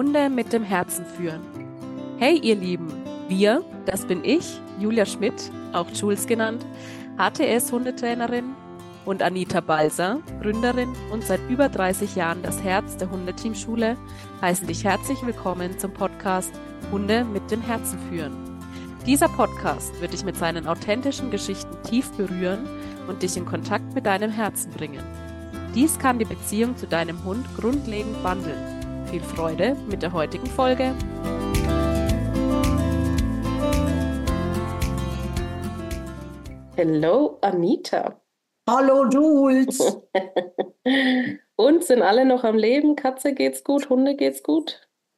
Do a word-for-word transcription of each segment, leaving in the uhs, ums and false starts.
Hunde mit dem Herzen führen. Hey ihr Lieben, wir, das bin ich, Julia Schmidt, auch Jules genannt, H T S-Hundetrainerin, und Anita Balser, Gründerin und seit über dreißig Jahren das Herz der Hundeteamschule, heißen dich herzlich willkommen zum Podcast Hunde mit dem Herzen führen. Dieser Podcast wird dich mit seinen authentischen Geschichten tief berühren und dich in Kontakt mit deinem Herzen bringen. Dies kann die Beziehung zu deinem Hund grundlegend wandeln. Viel Freude mit der heutigen Folge. Hello, Anita. Hallo, Jules. Und sind alle noch am Leben? Katze geht's gut? Hunde geht's gut?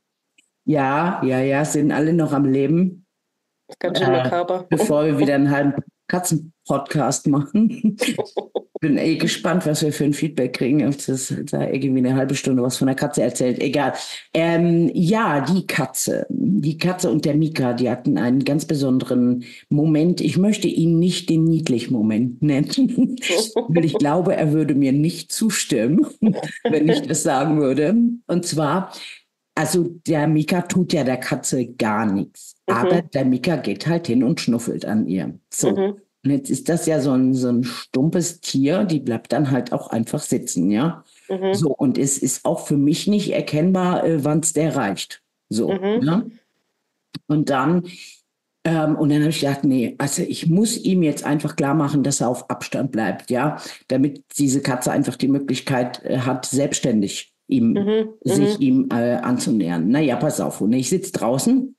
Ja, ja, ja, sind alle noch am Leben. Das ist ganz schön makaber. Äh, bevor wir wieder einen halben Katzen-Podcast machen. Bin eh gespannt, was wir für ein Feedback kriegen. Ob das da irgendwie eine halbe Stunde was von der Katze erzählt. Egal. Ähm, ja, die Katze. Die Katze und der Mika, die hatten einen ganz besonderen Moment. Ich möchte ihn nicht den Niedlich-Moment nennen, weil ich glaube, er würde mir nicht zustimmen, wenn ich das sagen würde. Und zwar, also der Mika tut ja der Katze gar nichts. Mhm. Aber der Mika geht halt hin und schnuffelt an ihr. So. Mhm. Und jetzt ist das ja so ein, so ein stumpes Tier, die bleibt dann halt auch einfach sitzen, ja. Mhm. So, und es ist auch für mich nicht erkennbar, äh, wann es der reicht. So, mhm. ja. Und dann, ähm, und dann habe ich gedacht, nee, also ich muss ihm jetzt einfach klar machen, dass er auf Abstand bleibt, ja, damit diese Katze einfach die Möglichkeit äh, hat, selbstständig ihm, mhm. sich mhm. ihm äh, anzunähern. Naja, pass auf, und ich sitze draußen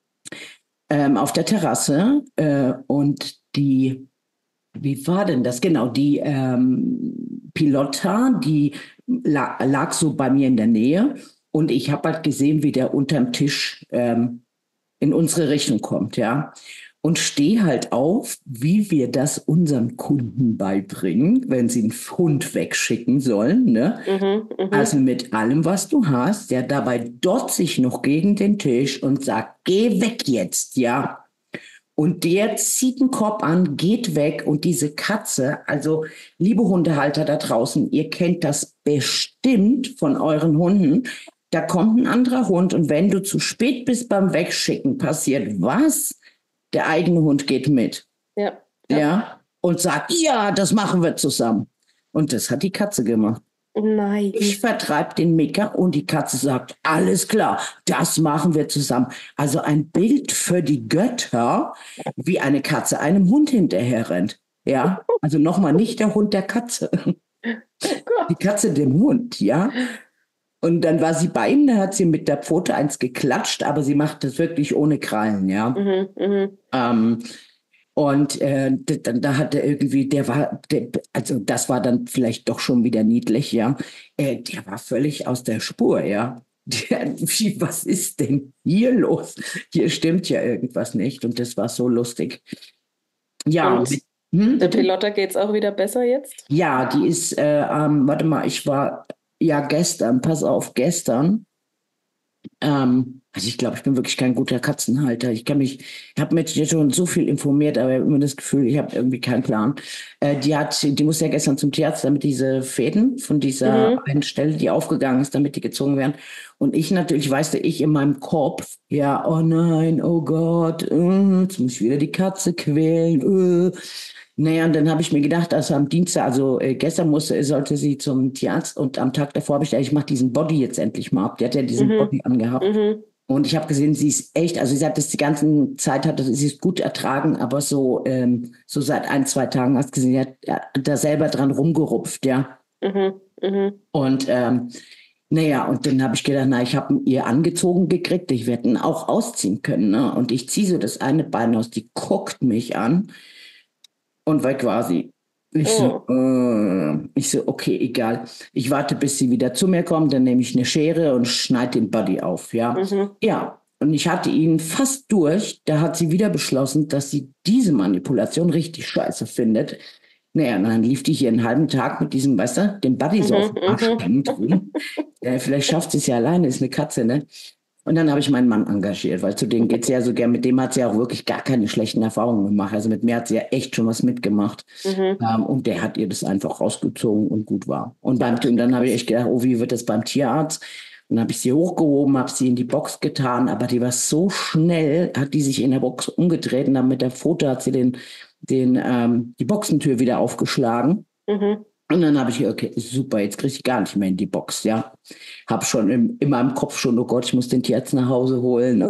ähm, auf der Terrasse äh, und die, wie war denn das? Genau, die ähm, Pilotta, die la- lag so bei mir in der Nähe und ich habe halt gesehen, wie der unterm Tisch ähm, in unsere Richtung kommt, ja. Und stehe halt auf, wie wir das unseren Kunden beibringen, wenn sie einen Hund wegschicken sollen, ne? Mhm, mh. Also mit allem, was du hast, ja, dabei dotzt sich noch gegen den Tisch und sagt, geh weg jetzt, ja. Und der zieht den Korb an, geht weg und diese Katze, also liebe Hundehalter da draußen, ihr kennt das bestimmt von euren Hunden. Da kommt ein anderer Hund und wenn du zu spät bist beim Wegschicken, passiert was? Der eigene Hund geht mit. Ja. Ja. ja und sagt, ja, das machen wir zusammen. Und das hat die Katze gemacht. Nein. Ich vertreibe den Mika und die Katze sagt, alles klar, das machen wir zusammen. Also ein Bild für die Götter, wie eine Katze einem Hund hinterher rennt. Ja, also nochmal nicht der Hund der Katze. Die Katze dem Hund, ja. Und dann war sie bei ihm, da hat sie mit der Pfote eins geklatscht, aber sie macht das wirklich ohne Krallen, ja. Mhm, mh. ähm, Und äh, da, da hat er irgendwie, der war, der, also das war dann vielleicht doch schon wieder niedlich, ja. Äh, der war völlig aus der Spur, ja. Der, wie, was ist denn hier los? Hier stimmt ja irgendwas nicht und das war so lustig. Ja. Und mit, hm, der Pilotta geht's auch wieder besser jetzt? Ja, die ist, äh, ähm, warte mal, ich war ja gestern, pass auf, gestern. Ähm, also ich glaube, ich bin wirklich kein guter Katzenhalter. Ich kann mich, ich habe mich jetzt schon so viel informiert, aber ich habe immer das Gefühl, ich habe irgendwie keinen Plan. Äh, die hat, die musste ja gestern zum Tierarzt, damit diese Fäden von dieser mhm. einen Stelle, die aufgegangen ist, damit die gezogen werden. Und ich natürlich, weißt du, ich in meinem Kopf, ja, oh nein, oh Gott, äh, jetzt muss ich wieder die Katze quälen. Äh. Naja, und dann habe ich mir gedacht, also am Dienstag, also äh, gestern musste, sollte sie zum Tierarzt und am Tag davor habe ich gedacht, ich mache diesen Body jetzt endlich mal ab. Die hat ja diesen mhm. Body angehabt. Mhm. Und ich habe gesehen, sie ist echt, also sie hat das die ganze Zeit, hat, sie ist gut ertragen, aber so, ähm, so seit ein, zwei Tagen hast du gesehen, sie hat ja, da selber dran rumgerupft, ja. Mhm. Mhm. Und ähm, naja, und dann habe ich gedacht, na, ich habe ihr angezogen gekriegt, ich werde ihn auch ausziehen können, ne? Und ich ziehe so das eine Bein aus, die guckt mich an. Und weg war sie. Ich so, oh. äh, ich so, okay, egal. Ich warte, bis sie wieder zu mir kommt, dann nehme ich eine Schere und schneide den Buddy auf, ja. Mhm. Ja, und ich hatte ihn fast durch. Da hat sie wieder beschlossen, dass sie diese Manipulation richtig scheiße findet. Naja, und dann lief die hier einen halben Tag mit diesem, weißt du, dem Buddy so mhm, auf den Arsch hängend rum. Ja, vielleicht schafft sie es ja alleine, ist eine Katze, ne? Und dann habe ich meinen Mann engagiert, weil zu denen geht sie ja so gern. Mit dem hat sie auch wirklich gar keine schlechten Erfahrungen gemacht. Also mit mir hat sie ja echt schon was mitgemacht. Mhm. Ähm, und der hat ihr das einfach rausgezogen und gut war. Und beim Team, dann habe ich echt gedacht, oh, wie wird das beim Tierarzt? Dann habe ich sie hochgehoben, habe sie in die Box getan, aber die war so schnell, hat die sich in der Box umgedreht und dann mit der Pfote hat sie den, den, ähm, die Boxentür wieder aufgeschlagen. Mhm. Und dann habe ich gedacht, okay, super, jetzt kriege ich gar nicht mehr in die Box, ja. Habe schon im, in meinem Kopf schon, oh Gott, ich muss den Tierarzt nach Hause holen.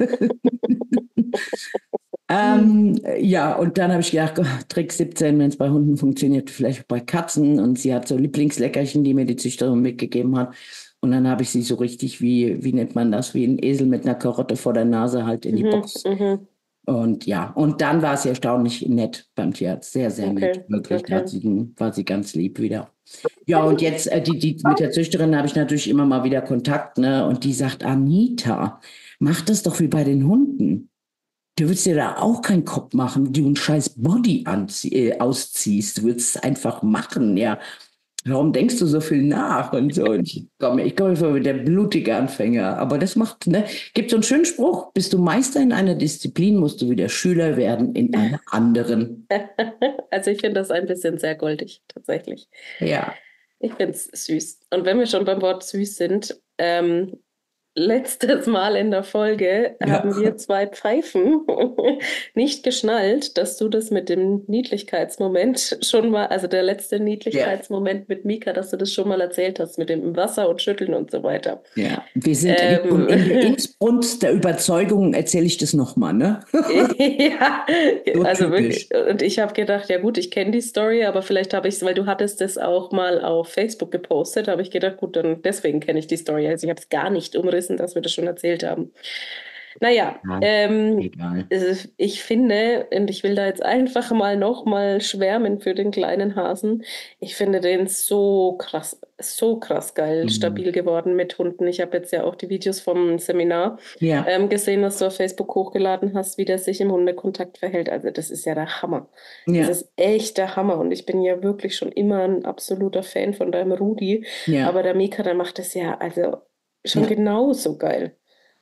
ähm, ja, und dann habe ich gedacht, oh, Trick siebzehn, wenn es bei Hunden funktioniert, vielleicht bei Katzen. Und sie hat so Lieblingsleckerchen, die mir die Züchterin mitgegeben hat. Und dann habe ich sie so richtig, wie, wie nennt man das, wie ein Esel mit einer Karotte vor der Nase halt in die Mhm. Box. Mhm. Und ja, und dann war sie erstaunlich nett beim Tierarzt. Sehr, sehr Okay, nett. Wirklich, da okay. hat sie, war sie ganz lieb wieder. Ja, und jetzt äh, die, die, mit der Züchterin habe ich natürlich immer mal wieder Kontakt, ne? Und die sagt, Anita, mach das doch wie bei den Hunden. Du willst dir da auch keinen Kopf machen, wenn du einen scheiß Body anzie- äh, ausziehst. Du willst es einfach machen, ja. Warum denkst du so viel nach und so? Und ich komme ich komme vor wie der blutige Anfänger. Aber das macht, ne? Gibt so einen schönen Spruch: Bist du Meister in einer Disziplin, musst du wieder Schüler werden in einer anderen. Also ich finde das ein bisschen sehr goldig, tatsächlich. Ja. Ich finde es süß. Und wenn wir schon beim Wort süß sind, ähm, letztes Mal in der Folge Ja. haben wir zwei Pfeifen nicht geschnallt, dass du das mit dem Niedlichkeitsmoment schon mal, also der letzte Niedlichkeitsmoment mit Mika, dass du das schon mal erzählt hast mit dem im Wasser und Schütteln und so weiter. Ja, wir sind Ähm. und in der Inbrunst der Überzeugung erzähle ich das nochmal, ne? Ja, So also typisch. wirklich. Und ich habe gedacht, ja gut, ich kenne die Story, aber vielleicht habe ich es, weil du hattest es auch mal auf Facebook gepostet, habe ich gedacht, gut, dann deswegen kenne ich die Story. Also ich habe es gar nicht umrissen, dass wir das schon erzählt haben. Naja, Nein, ähm, egal. äh, ich finde, und ich will da jetzt einfach mal nochmal schwärmen für den kleinen Hasen, ich finde den so krass, so krass geil, Mhm. stabil geworden mit Hunden. Ich habe jetzt ja auch die Videos vom Seminar Ja, ähm, gesehen, was du auf Facebook hochgeladen hast, wie der sich im Hundekontakt verhält. Also das ist ja der Hammer. Das ja, ist echt der Hammer. Und ich bin ja wirklich schon immer ein absoluter Fan von deinem Rudi. ja, Aber der Mika, der macht das ja also schon ja. genauso geil.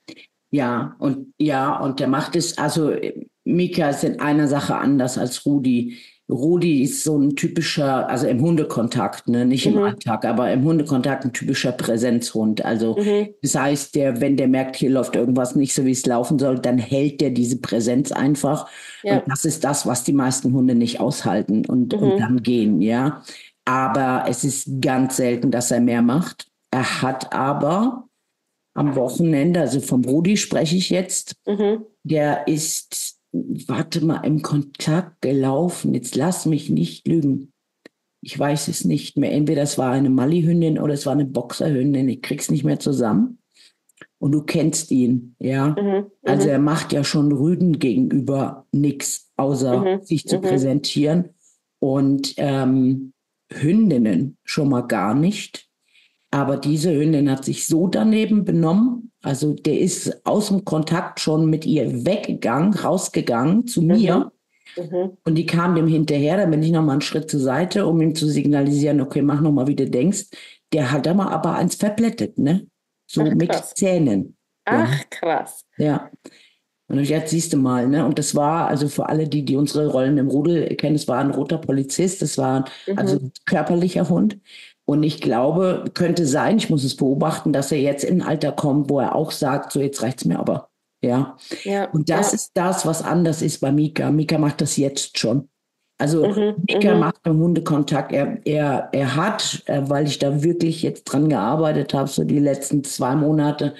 Ja, und ja, und der macht es, also äh, Mika ist in einer Sache anders als Rudi. Rudi ist so ein typischer, also im Hundekontakt, ne, nicht im Mhm. Alltag, aber im Hundekontakt ein typischer Präsenzhund. Also Mhm. das heißt, der, wenn der merkt, hier läuft irgendwas nicht so, wie es laufen soll, dann hält der diese Präsenz einfach. Ja. Und das ist das, was die meisten Hunde nicht aushalten und, Mhm. und dann gehen, ja. Aber es ist ganz selten, dass er mehr macht. Er hat aber am Wochenende, also vom Rudi spreche ich jetzt, Mhm. der ist, warte mal, im Kontakt gelaufen. Jetzt lass mich nicht lügen. Ich weiß es nicht mehr. Entweder es war eine Mali-Hündin oder es war eine Boxerhündin. Ich krieg's nicht mehr zusammen. Und du kennst ihn, ja. Mhm. Also Mhm. er macht ja schon Rüden gegenüber nichts, außer Mhm. sich zu Mhm. präsentieren. Und ähm, Hündinnen schon mal gar nicht. Aber diese Hündin hat sich so daneben benommen, also der ist aus dem Kontakt schon mit ihr weggegangen, rausgegangen zu mir. Mhm. Und die kam dem hinterher, dann bin ich nochmal einen Schritt zur Seite, um ihm zu signalisieren, okay, mach nochmal, wie du denkst. Der hat da mal aber eins verplättet, ne? So Ach, mit krass. Zähnen. Ja, Ach, krass. ja. Und jetzt siehst du mal, ne? Und das war, also für alle, die, die unsere Rollen im Rudel kennen, es war ein roter Polizist, das war also Mhm. ein körperlicher Hund. Und ich glaube, könnte sein, ich muss es beobachten, dass er jetzt in ein Alter kommt, wo er auch sagt, so jetzt reicht's mir aber. Ja. Ja. Und das Ja. ist das, was anders ist bei Mika. Mika macht das jetzt schon. Also Mhm. Mika Mhm. macht beim Hundekontakt, er, er, er hat, äh, weil ich da wirklich jetzt dran gearbeitet habe, so die letzten zwei Monate,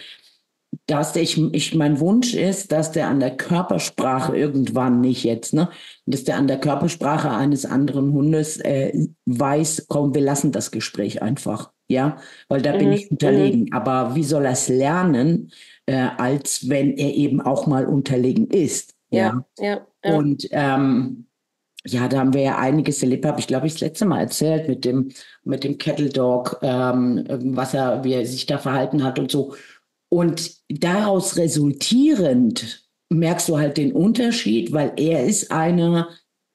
dass der, ich, ich, mein Wunsch ist, dass der an der Körpersprache irgendwann, nicht jetzt, ne, dass der an der Körpersprache eines anderen Hundes äh, weiß, komm, wir lassen das Gespräch einfach, ja, weil da bin Mhm. ich unterlegen. Aber wie soll er es lernen, äh, als wenn er eben auch mal unterlegen ist, ja? Ja. Ja. Ja. Und ähm, ja, da haben wir ja einiges erlebt, habe ich glaube ich das letzte Mal erzählt mit dem mit dem Kettle Dog, ähm, was er, wie er sich da verhalten hat und so. Und daraus resultierend merkst du halt den Unterschied, weil er ist einer,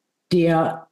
der,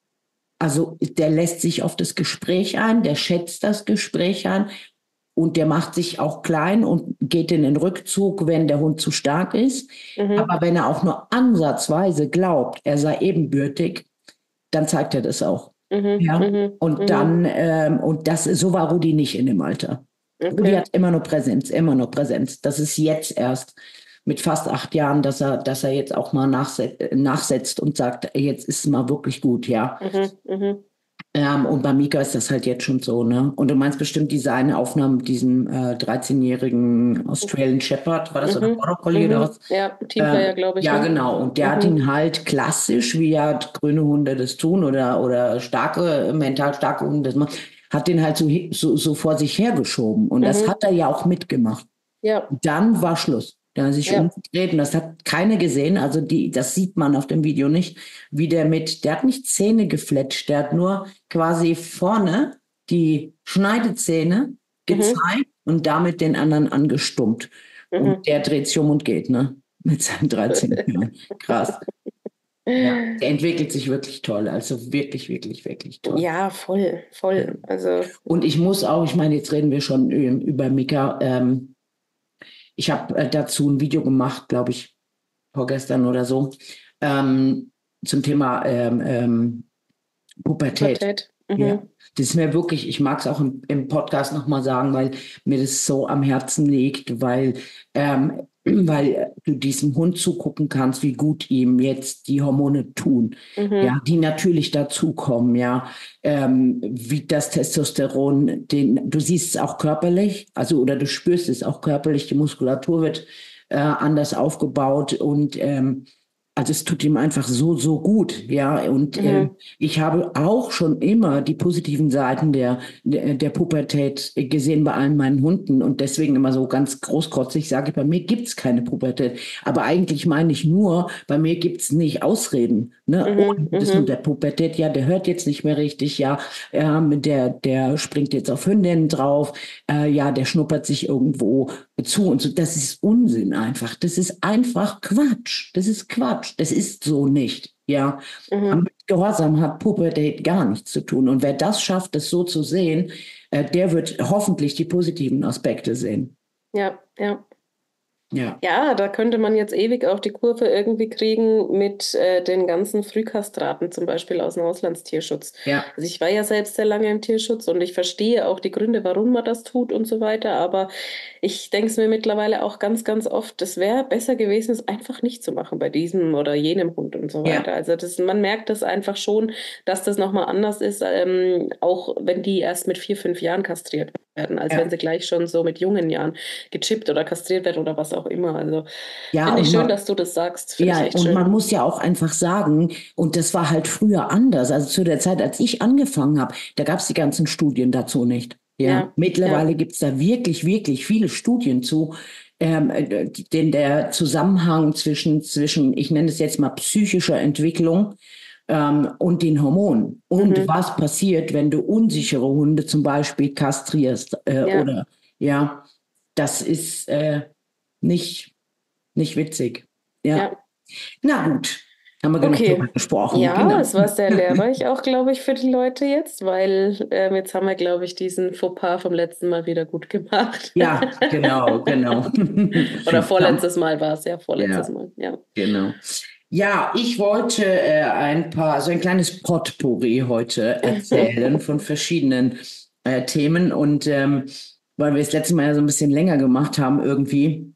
also der lässt sich auf das Gespräch ein, der schätzt das Gespräch an und der macht sich auch klein und geht in den Rückzug, wenn der Hund zu stark ist. Mhm. Aber wenn er auch nur ansatzweise glaubt, er sei ebenbürtig, dann zeigt er das auch. Mhm. Ja. Mhm. Und Mhm. dann, ähm, und das, so war Rudi nicht in dem Alter. Und die Okay. hat immer noch Präsenz, immer noch Präsenz. Das ist jetzt erst mit fast acht Jahren, dass er, dass er jetzt auch mal nachset nachsetzt und sagt, ey, jetzt ist es mal wirklich gut, ja. Mhm. Mhm. Ähm, und bei Mika ist das halt jetzt schon so, ne? Und du meinst bestimmt diese eine Aufnahme mit diesem äh, dreizehnjährigen Australian Shepherd, war das oder Mhm. Border Collie oder Mhm. was? Ja, Teamplayer, Ähm, glaube ich. ja, Ne? genau. Und der hat Mhm. ihn halt klassisch, wie ja grüne Hunde das tun oder, oder starke, mental starke Hunde das machen, hat den halt so, hi- so, so vor sich hergeschoben. Und das Mhm. hat er ja auch mitgemacht. Ja, Dann war Schluss. Dann hat er sich ja. umgedreht und das hat keiner gesehen. Also die, das sieht man auf dem Video nicht, wie der mit, der hat nicht Zähne gefletscht, der hat nur quasi vorne die Schneidezähne Mhm. gezeigt und damit den anderen angestummt. Und Mhm. der dreht sich um und geht, ne? Mit seinen dreizehn Jahren. Krass. Ja, der entwickelt sich wirklich toll. Also wirklich, wirklich, wirklich toll. Ja, voll, voll. Also, Und ich muss auch, ich meine, jetzt reden wir schon ähm, über Mika. Ähm, ich habe äh, dazu ein Video gemacht, glaube ich, vorgestern oder so, ähm, zum Thema ähm, ähm, Pubertät. Pubertät. Ja, Mhm. das ist mir wirklich, ich mag es auch im, im Podcast nochmal sagen, weil mir das so am Herzen liegt, weil, ähm, weil du diesem Hund zugucken kannst, wie gut ihm jetzt die Hormone tun, Mhm. ja, die natürlich dazukommen, ja, ähm, wie das Testosteron, den, du siehst es auch körperlich, also oder du spürst es auch körperlich, die Muskulatur wird äh, anders aufgebaut und ähm, also es tut ihm einfach so, so gut, ja. Und äh, Mhm. ich habe auch schon immer die positiven Seiten der, der, der Pubertät gesehen bei allen meinen Hunden und deswegen immer so ganz großkotzig sage, bei mir gibt's keine Pubertät. Aber eigentlich meine ich nur, bei mir gibt's nicht Ausreden. Ne? Oh, Mhm. das mit Mhm. der Pubertät, ja, der hört jetzt nicht mehr richtig, ja, ähm, der, der springt jetzt auf Hündinnen drauf, äh, ja, der schnuppert sich irgendwo zu und so. Das ist Unsinn einfach. Das ist einfach Quatsch. Das ist Quatsch. Das ist so nicht. Ja. Mhm. Mit Gehorsam hat Pubertät gar nichts zu tun. Und wer das schafft, das so zu sehen, äh, der wird hoffentlich die positiven Aspekte sehen. Ja, ja. Ja. Ja, da könnte man jetzt ewig auch die Kurve irgendwie kriegen mit äh, den ganzen Frühkastraten, zum Beispiel aus dem Auslandstierschutz. Ja. Also ich war ja selbst sehr lange im Tierschutz und ich verstehe auch die Gründe, warum man das tut und so weiter. Aber ich denke es mir mittlerweile auch ganz, ganz oft, es wäre besser gewesen, es einfach nicht zu machen bei diesem oder jenem Hund und so Ja. weiter. Also das, man merkt das einfach schon, dass das nochmal anders ist, ähm, auch wenn die erst mit vier, fünf Jahren kastriert werden, als Ja. wenn sie gleich schon so mit jungen Jahren gechippt oder kastriert werden oder was auch immer. Also Ja, finde ich und schön, man, dass du das sagst. Finde ich ja, echt und schön. man muss ja auch einfach sagen, und das war halt früher anders. Also zu der Zeit, als ich angefangen habe, da gab es die ganzen Studien dazu nicht. Ja, Ja, mittlerweile ja. gibt es da wirklich, wirklich viele Studien zu, ähm, äh, den der Zusammenhang zwischen, zwischen, ich nenne es jetzt mal psychischer Entwicklung ähm, und den Hormonen. Und Mhm. was passiert, wenn du unsichere Hunde zum Beispiel kastrierst äh, Ja. oder ja, das ist äh, nicht, nicht witzig. Ja. Ja. Na gut, haben wir genug Okay. drüber gesprochen. Ja, Genau. es war sehr lehrreich auch, glaube ich, für die Leute jetzt, weil ähm, jetzt haben wir, glaube ich, diesen Fauxpas vom letzten Mal wieder gut gemacht. Ja, genau, genau. Oder vorletztes Mal war es ja, vorletztes Ja. Mal, ja. Genau. Ja, ich wollte äh, ein paar, so ein kleines Potpourri heute erzählen von verschiedenen äh, Themen und ähm, weil wir das letzte Mal ja so ein bisschen länger gemacht haben irgendwie,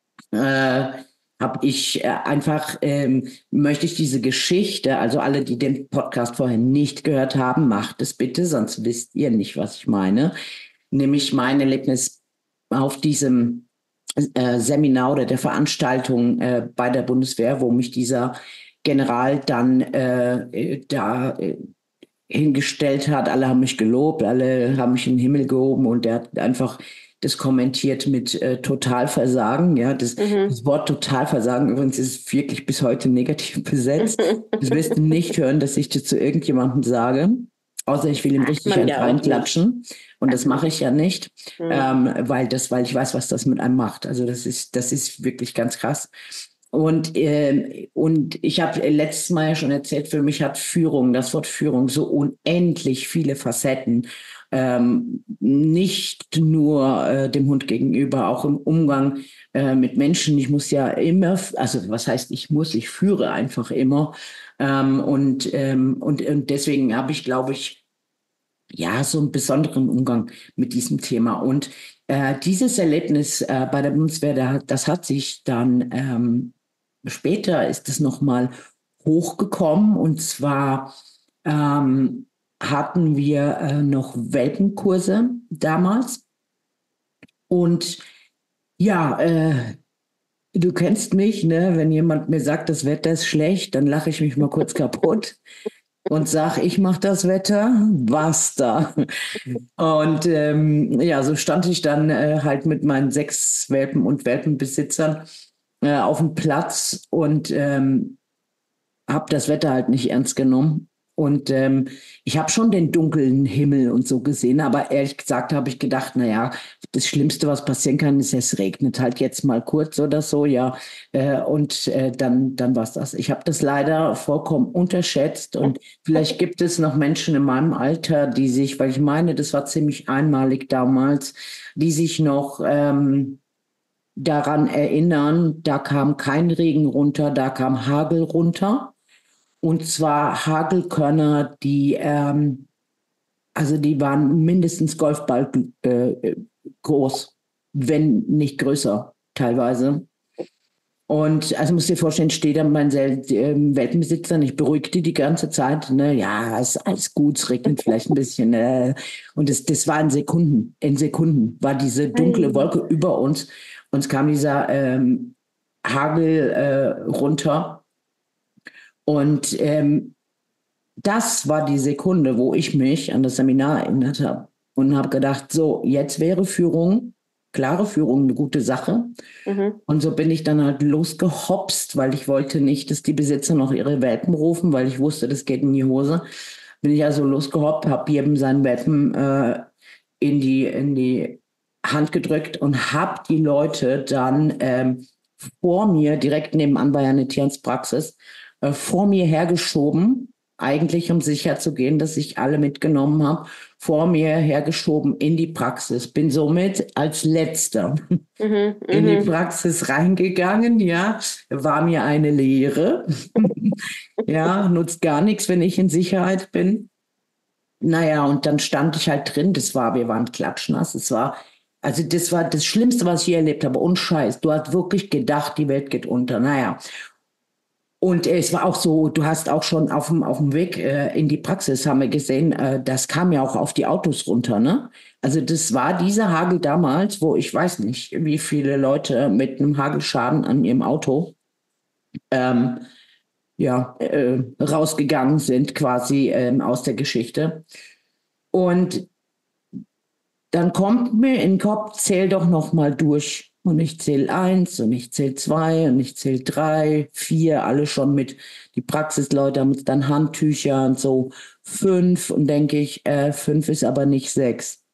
äh, habe ich äh, einfach, ähm, möchte ich diese Geschichte, also alle, die den Podcast vorher nicht gehört haben, macht es bitte, sonst wisst ihr nicht, was ich meine. Nämlich mein Erlebnis auf diesem äh, Seminar oder der Veranstaltung äh, bei der Bundeswehr, wo mich dieser General dann äh, da äh, hingestellt hat. Alle haben mich gelobt, alle haben mich in den Himmel gehoben und der hat einfach das kommentiert mit äh, Totalversagen. Ja, das, Mhm. das Wort Totalversagen übrigens ist wirklich bis heute negativ besetzt. Das wirst du nicht hören, dass ich das zu irgendjemandem sage. Außer ich will ihm richtig Man einen ja auch reinklatschen. Und das mache ich ja nicht, Mhm. ähm, weil, das, weil ich weiß, was das mit einem macht. Also das ist, das ist wirklich ganz krass. Und, ähm, und ich habe letztes Mal ja schon erzählt, für mich hat Führung, das Wort Führung, so unendlich viele Facetten. Ähm, nicht nur äh, dem Hund gegenüber, auch im Umgang äh, mit Menschen. Ich muss ja immer, also was heißt ich muss, ich führe einfach immer. Ähm, und, ähm, und, und deswegen habe ich, glaube ich, ja, so einen besonderen Umgang mit diesem Thema. Und äh, dieses Erlebnis äh, bei der Bundeswehr, da, das hat sich dann ähm, später ist es nochmal hochgekommen. Und zwar ähm, hatten wir äh, noch Welpenkurse damals. Und ja, äh, du kennst mich, ne? Wenn jemand mir sagt, das Wetter ist schlecht, dann lache ich mich mal kurz kaputt und sag, ich mache das Wetter, basta. Und ähm, ja, so stand ich dann äh, halt mit meinen sechs Welpen und Welpenbesitzern äh, auf dem Platz und ähm, habe das Wetter halt nicht ernst genommen. Und ähm, ich habe schon den dunklen Himmel und so gesehen, aber ehrlich gesagt habe ich gedacht, naja, das Schlimmste, was passieren kann, ist, es regnet halt jetzt mal kurz oder so, ja. Äh, und äh, dann, dann war es das. Ich habe das leider vollkommen unterschätzt und vielleicht gibt es noch Menschen in meinem Alter, die sich, weil ich meine, das war ziemlich einmalig damals, die sich noch ähm, daran erinnern, da kam kein Regen runter, da kam Hagel runter. Und zwar Hagelkörner, die, ähm, also die waren mindestens Golfball äh, groß, wenn nicht größer teilweise. Und also musst dir vorstellen, steht da mein äh, Welpenbesitzer, ich beruhigte die ganze Zeit, ne, ja, ist alles gut, es regnet vielleicht ein bisschen. Äh, und das, das war in Sekunden, in Sekunden war diese dunkle Wolke über uns. Uns kam dieser ähm, Hagel äh, runter. Und ähm, das war die Sekunde, wo ich mich an das Seminar erinnert habe und habe gedacht, so, jetzt wäre Führung, klare Führung, eine gute Sache. Mhm. Und so bin ich dann halt losgehopst, weil ich wollte nicht, dass die Besitzer noch ihre Welpen rufen, weil ich wusste, das geht in die Hose. Bin ich also losgehoppt, habe jedem seinen Welpen äh, in die, in die Hand gedrückt und habe die Leute dann ähm, vor mir, direkt nebenan war ja eine Tierarztpraxis, vor mir hergeschoben, eigentlich um sicher zu gehen, dass ich alle mitgenommen habe, vor mir hergeschoben in die Praxis. Bin somit als Letzter mhm, in die Praxis reingegangen, ja, war mir eine Lehre. Ja, nutzt gar nichts, wenn ich in Sicherheit bin. Naja, und dann stand ich halt drin, das war, wir waren klatschnass, es war, also das war das Schlimmste, was ich je erlebt habe, und Scheiß, du hast wirklich gedacht, die Welt geht unter, naja. Und es war auch so, du hast auch schon auf dem, auf dem Weg äh, in die Praxis, haben wir gesehen, äh, das kam ja auch auf die Autos runter, ne? Also das war dieser Hagel damals, wo ich weiß nicht, wie viele Leute mit einem Hagelschaden an ihrem Auto ähm, ja, äh, rausgegangen sind quasi ähm, aus der Geschichte. Und dann kommt mir in den Kopf, zähl doch noch mal durch. Und ich zähle eins und ich zähle zwei und ich zähle drei, vier, alle schon mit, die Praxisleute haben jetzt dann Handtücher und so, fünf und denke ich, äh, fünf ist aber nicht sechs.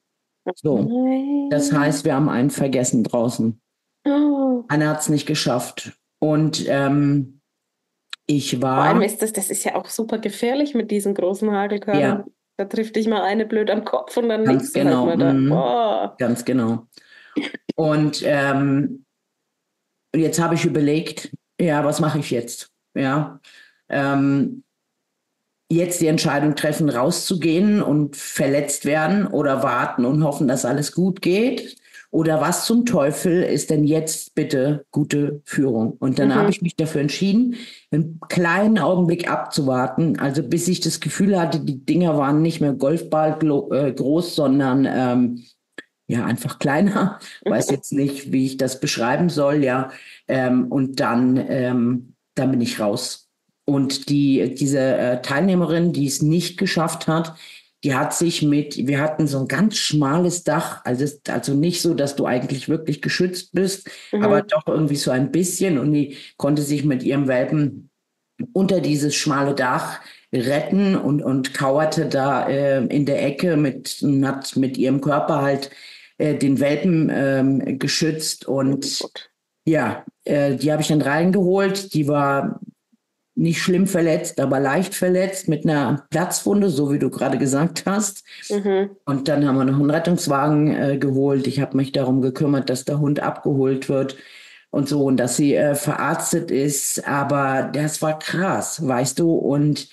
So, das heißt, wir haben einen vergessen draußen. Oh. Einer hat es nicht geschafft. Und ähm, ich war... Vor allem ist das, das ist ja auch super gefährlich mit diesen großen Hagelkörnern. Ja. Da trifft dich mal eine blöd am Kopf und dann liegst du genau. halt mal da. Mhm. Oh. Ganz genau. Und ähm, jetzt habe ich überlegt, ja, was mache ich jetzt? Ja, ähm, jetzt die Entscheidung treffen, rauszugehen und verletzt werden oder warten und hoffen, dass alles gut geht. Oder was zum Teufel ist denn jetzt bitte gute Führung? Und dann mhm. habe ich mich dafür entschieden, einen kleinen Augenblick abzuwarten, also bis ich das Gefühl hatte, die Dinger waren nicht mehr Golfball äh, groß, sondern ähm, ja, einfach kleiner. Weiß jetzt nicht, wie ich das beschreiben soll, ja. Ähm, und dann, ähm, dann bin ich raus. Und die, diese äh, Teilnehmerin, die es nicht geschafft hat, die hat sich mit, wir hatten so ein ganz schmales Dach, also, also nicht so, dass du eigentlich wirklich geschützt bist, mhm. aber doch irgendwie so ein bisschen. Und die konnte sich mit ihrem Welpen unter dieses schmale Dach retten und, und kauerte da äh, in der Ecke mit, hat mit ihrem Körper halt den Welpen ähm, geschützt und oh ja, äh, die habe ich dann reingeholt. Die war nicht schlimm verletzt, aber leicht verletzt mit einer Platzwunde, so wie du gerade gesagt hast. Mhm. Und dann haben wir noch einen Rettungswagen äh, geholt. Ich habe mich darum gekümmert, dass der Hund abgeholt wird und so und dass sie äh, verarztet ist. Aber das war krass, weißt du. Und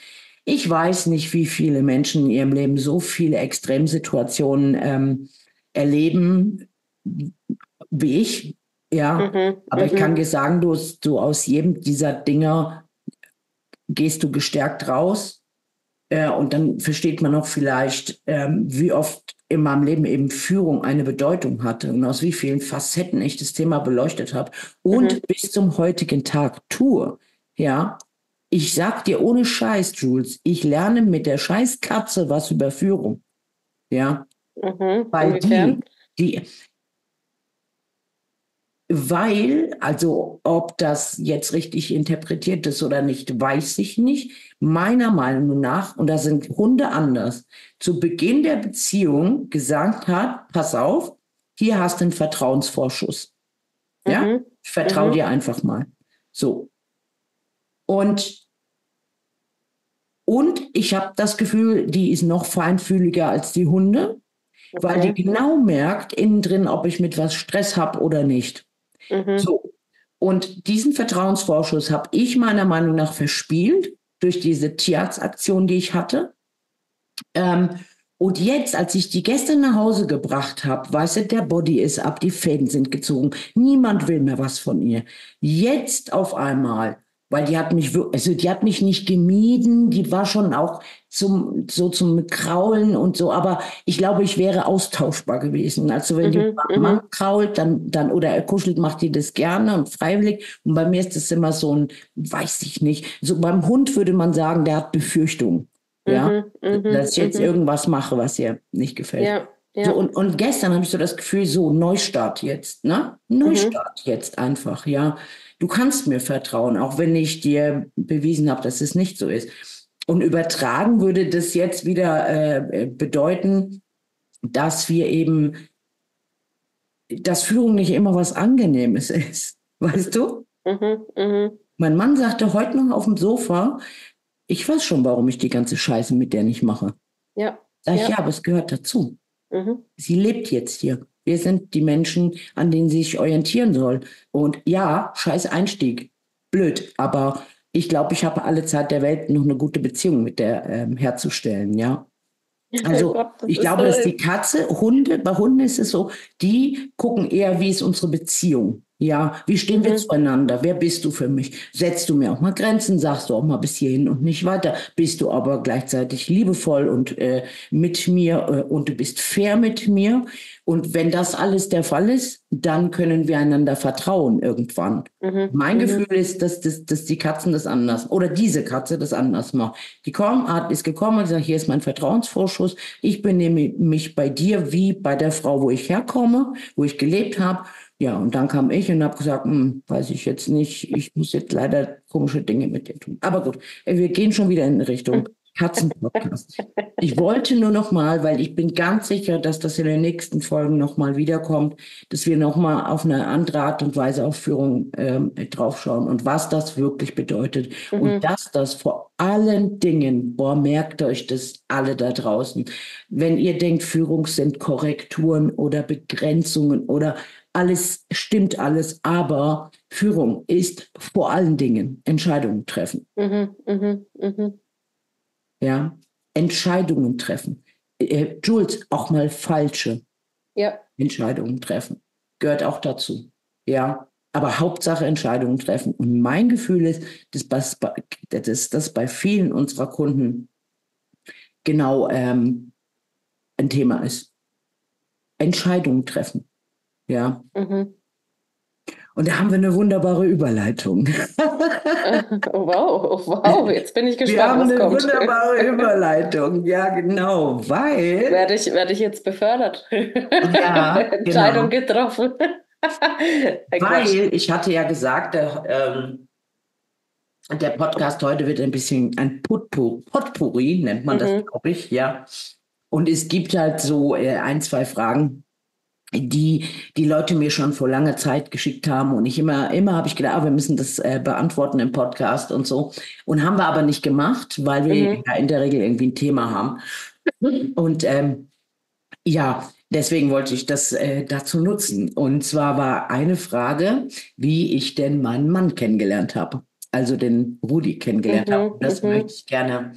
Ich weiß nicht, wie viele Menschen in ihrem Leben so viele Extremsituationen ähm, erleben wie ich, ja. Mhm, Aber ich mhm, kann dir sagen, du, du aus jedem dieser Dinger gehst du gestärkt raus. Äh, und dann versteht man auch vielleicht, ähm, wie oft in meinem Leben eben Führung eine Bedeutung hatte und aus wie vielen Facetten ich das Thema beleuchtet habe und mhm, bis zum heutigen Tag tue. Ja, ich sag dir ohne Scheiß, Jules, ich lerne mit der Scheißkatze was über Führung. Ja, mhm. weil die, Inwiefern? die, weil, also ob das jetzt richtig interpretiert ist oder nicht, weiß ich nicht. Meiner Meinung nach, und da sind Hunde anders, zu Beginn der Beziehung gesagt hat, pass auf, hier hast du einen Vertrauensvorschuss. Ja, Mhm, ich vertraue mhm, dir einfach mal. So. Und, und ich habe das Gefühl, die ist noch feinfühliger als die Hunde, weil die okay. genau merkt innen drin, ob ich mit was Stress habe oder nicht. Mhm, So. Und diesen Vertrauensvorschuss habe ich meiner Meinung nach verspielt durch diese Tierarztaktion, die ich hatte. Ähm, und jetzt, als ich die gestern nach Hause gebracht habe, weißt du, der Body ist ab, die Fäden sind gezogen, niemand will mehr was von ihr. Jetzt auf einmal, weil die hat mich, wir- also die hat mich nicht gemieden, die war schon auch zum, so zum Kraulen und so, aber ich glaube, ich wäre austauschbar gewesen. Also wenn die mhm, beim Mann mhm, krault, dann, dann, oder er kuschelt, macht die das gerne und freiwillig. Und bei mir ist das immer so ein, weiß ich nicht, so beim Hund würde man sagen, der hat Befürchtungen. Ja, mhm, mhm, dass ich jetzt mhm. irgendwas mache, was ihr nicht gefällt. Ja, So, ja. und, und gestern habe ich so das Gefühl, so, Neustart jetzt, ne? Mhm, Neustart jetzt einfach, ja. Du kannst mir vertrauen, auch wenn ich dir bewiesen habe, dass es nicht so ist. Und übertragen würde das jetzt wieder äh, bedeuten, dass wir eben, dass Führung nicht immer was Angenehmes ist. Weißt du? mhm, mhm. Mein Mann sagte heute noch auf dem Sofa, ich weiß schon, warum ich die ganze Scheiße mit der nicht mache. Ja, Sag ich, ja, ja. aber es gehört dazu. Mhm, Sie lebt jetzt hier. Wir sind die Menschen, an denen sie sich orientieren soll. Und ja, scheiß Einstieg. Blöd. Aber ich glaube, ich habe alle Zeit der Welt, noch eine gute Beziehung mit der ähm, herzustellen, ja. Oh Also Gott, das ich ist so. glaube, dass die Katze, Hunde, bei Hunden ist es so, die gucken eher, wie ist unsere Beziehung? Ja, wie stehen wir Mhm, zueinander? Wer bist du für mich? Setzt du mir auch mal Grenzen? Sagst du auch mal bis hierhin und nicht weiter? Bist du aber gleichzeitig liebevoll und äh, mit mir äh, und du bist fair mit mir? Und wenn das alles der Fall ist, dann können wir einander vertrauen irgendwann. mhm, Mein Gefühl mhm, ist, dass, dass, dass die Katzen das anders oder diese Katze das anders macht. Die kommen, hat, ist gekommen und gesagt, hier ist mein Vertrauensvorschuss. Ich benehme mich bei dir wie bei der Frau, wo ich herkomme, wo ich gelebt habe. Ja, und dann kam ich und habe gesagt, hm, weiß ich jetzt nicht, ich muss jetzt leider komische Dinge mit dir tun. Aber gut, wir gehen schon wieder in Richtung Katzenpodcast. Ich wollte nur noch mal, weil ich bin ganz sicher, dass das in den nächsten Folgen noch mal wiederkommt, dass wir noch mal auf eine andere Art und Weise auf Führung ähm, draufschauen und was das wirklich bedeutet. Und mhm, dass das vor allen Dingen, boah, merkt euch das alle da draußen, wenn ihr denkt, Führung sind Korrekturen oder Begrenzungen oder alles stimmt alles, aber Führung ist vor allen Dingen Entscheidungen treffen. mhm, mhm, mhm. Ja, Entscheidungen treffen. Äh, Jules, auch mal falsche Ja, Entscheidungen treffen. Gehört auch dazu. Ja, aber Hauptsache Entscheidungen treffen. Und mein Gefühl ist, dass das bei, dass das bei vielen unserer Kunden genau ähm, ein Thema ist. Entscheidungen treffen. Ja. mhm. Und da haben wir eine wunderbare Überleitung. Oh, wow, oh, wow, jetzt bin ich Wir gespannt, haben was eine kommt. wunderbare Überleitung. Ja, genau, weil, Werde ich, werde ich jetzt befördert? ja, Entscheidung genau. getroffen. Ein Quatsch. Weil ich hatte ja gesagt, der, ähm, der Podcast heute wird ein bisschen ein Potpourri, Potpourri nennt man das, Mhm, glaube ich, ja. Und es gibt halt so äh, ein, zwei Fragen, die die Leute mir schon vor langer Zeit geschickt haben. Und ich immer, immer habe ich gedacht, ah, wir müssen das äh, beantworten im Podcast und so. Und haben wir aber nicht gemacht, weil wir mhm, ja in der Regel irgendwie ein Thema haben. Und ähm, ja, deswegen wollte ich das äh, dazu nutzen. Und zwar war eine Frage, wie ich denn meinen Mann kennengelernt habe. Also den Rudi kennengelernt habe. mhm, Und das möchte mhm. ich gerne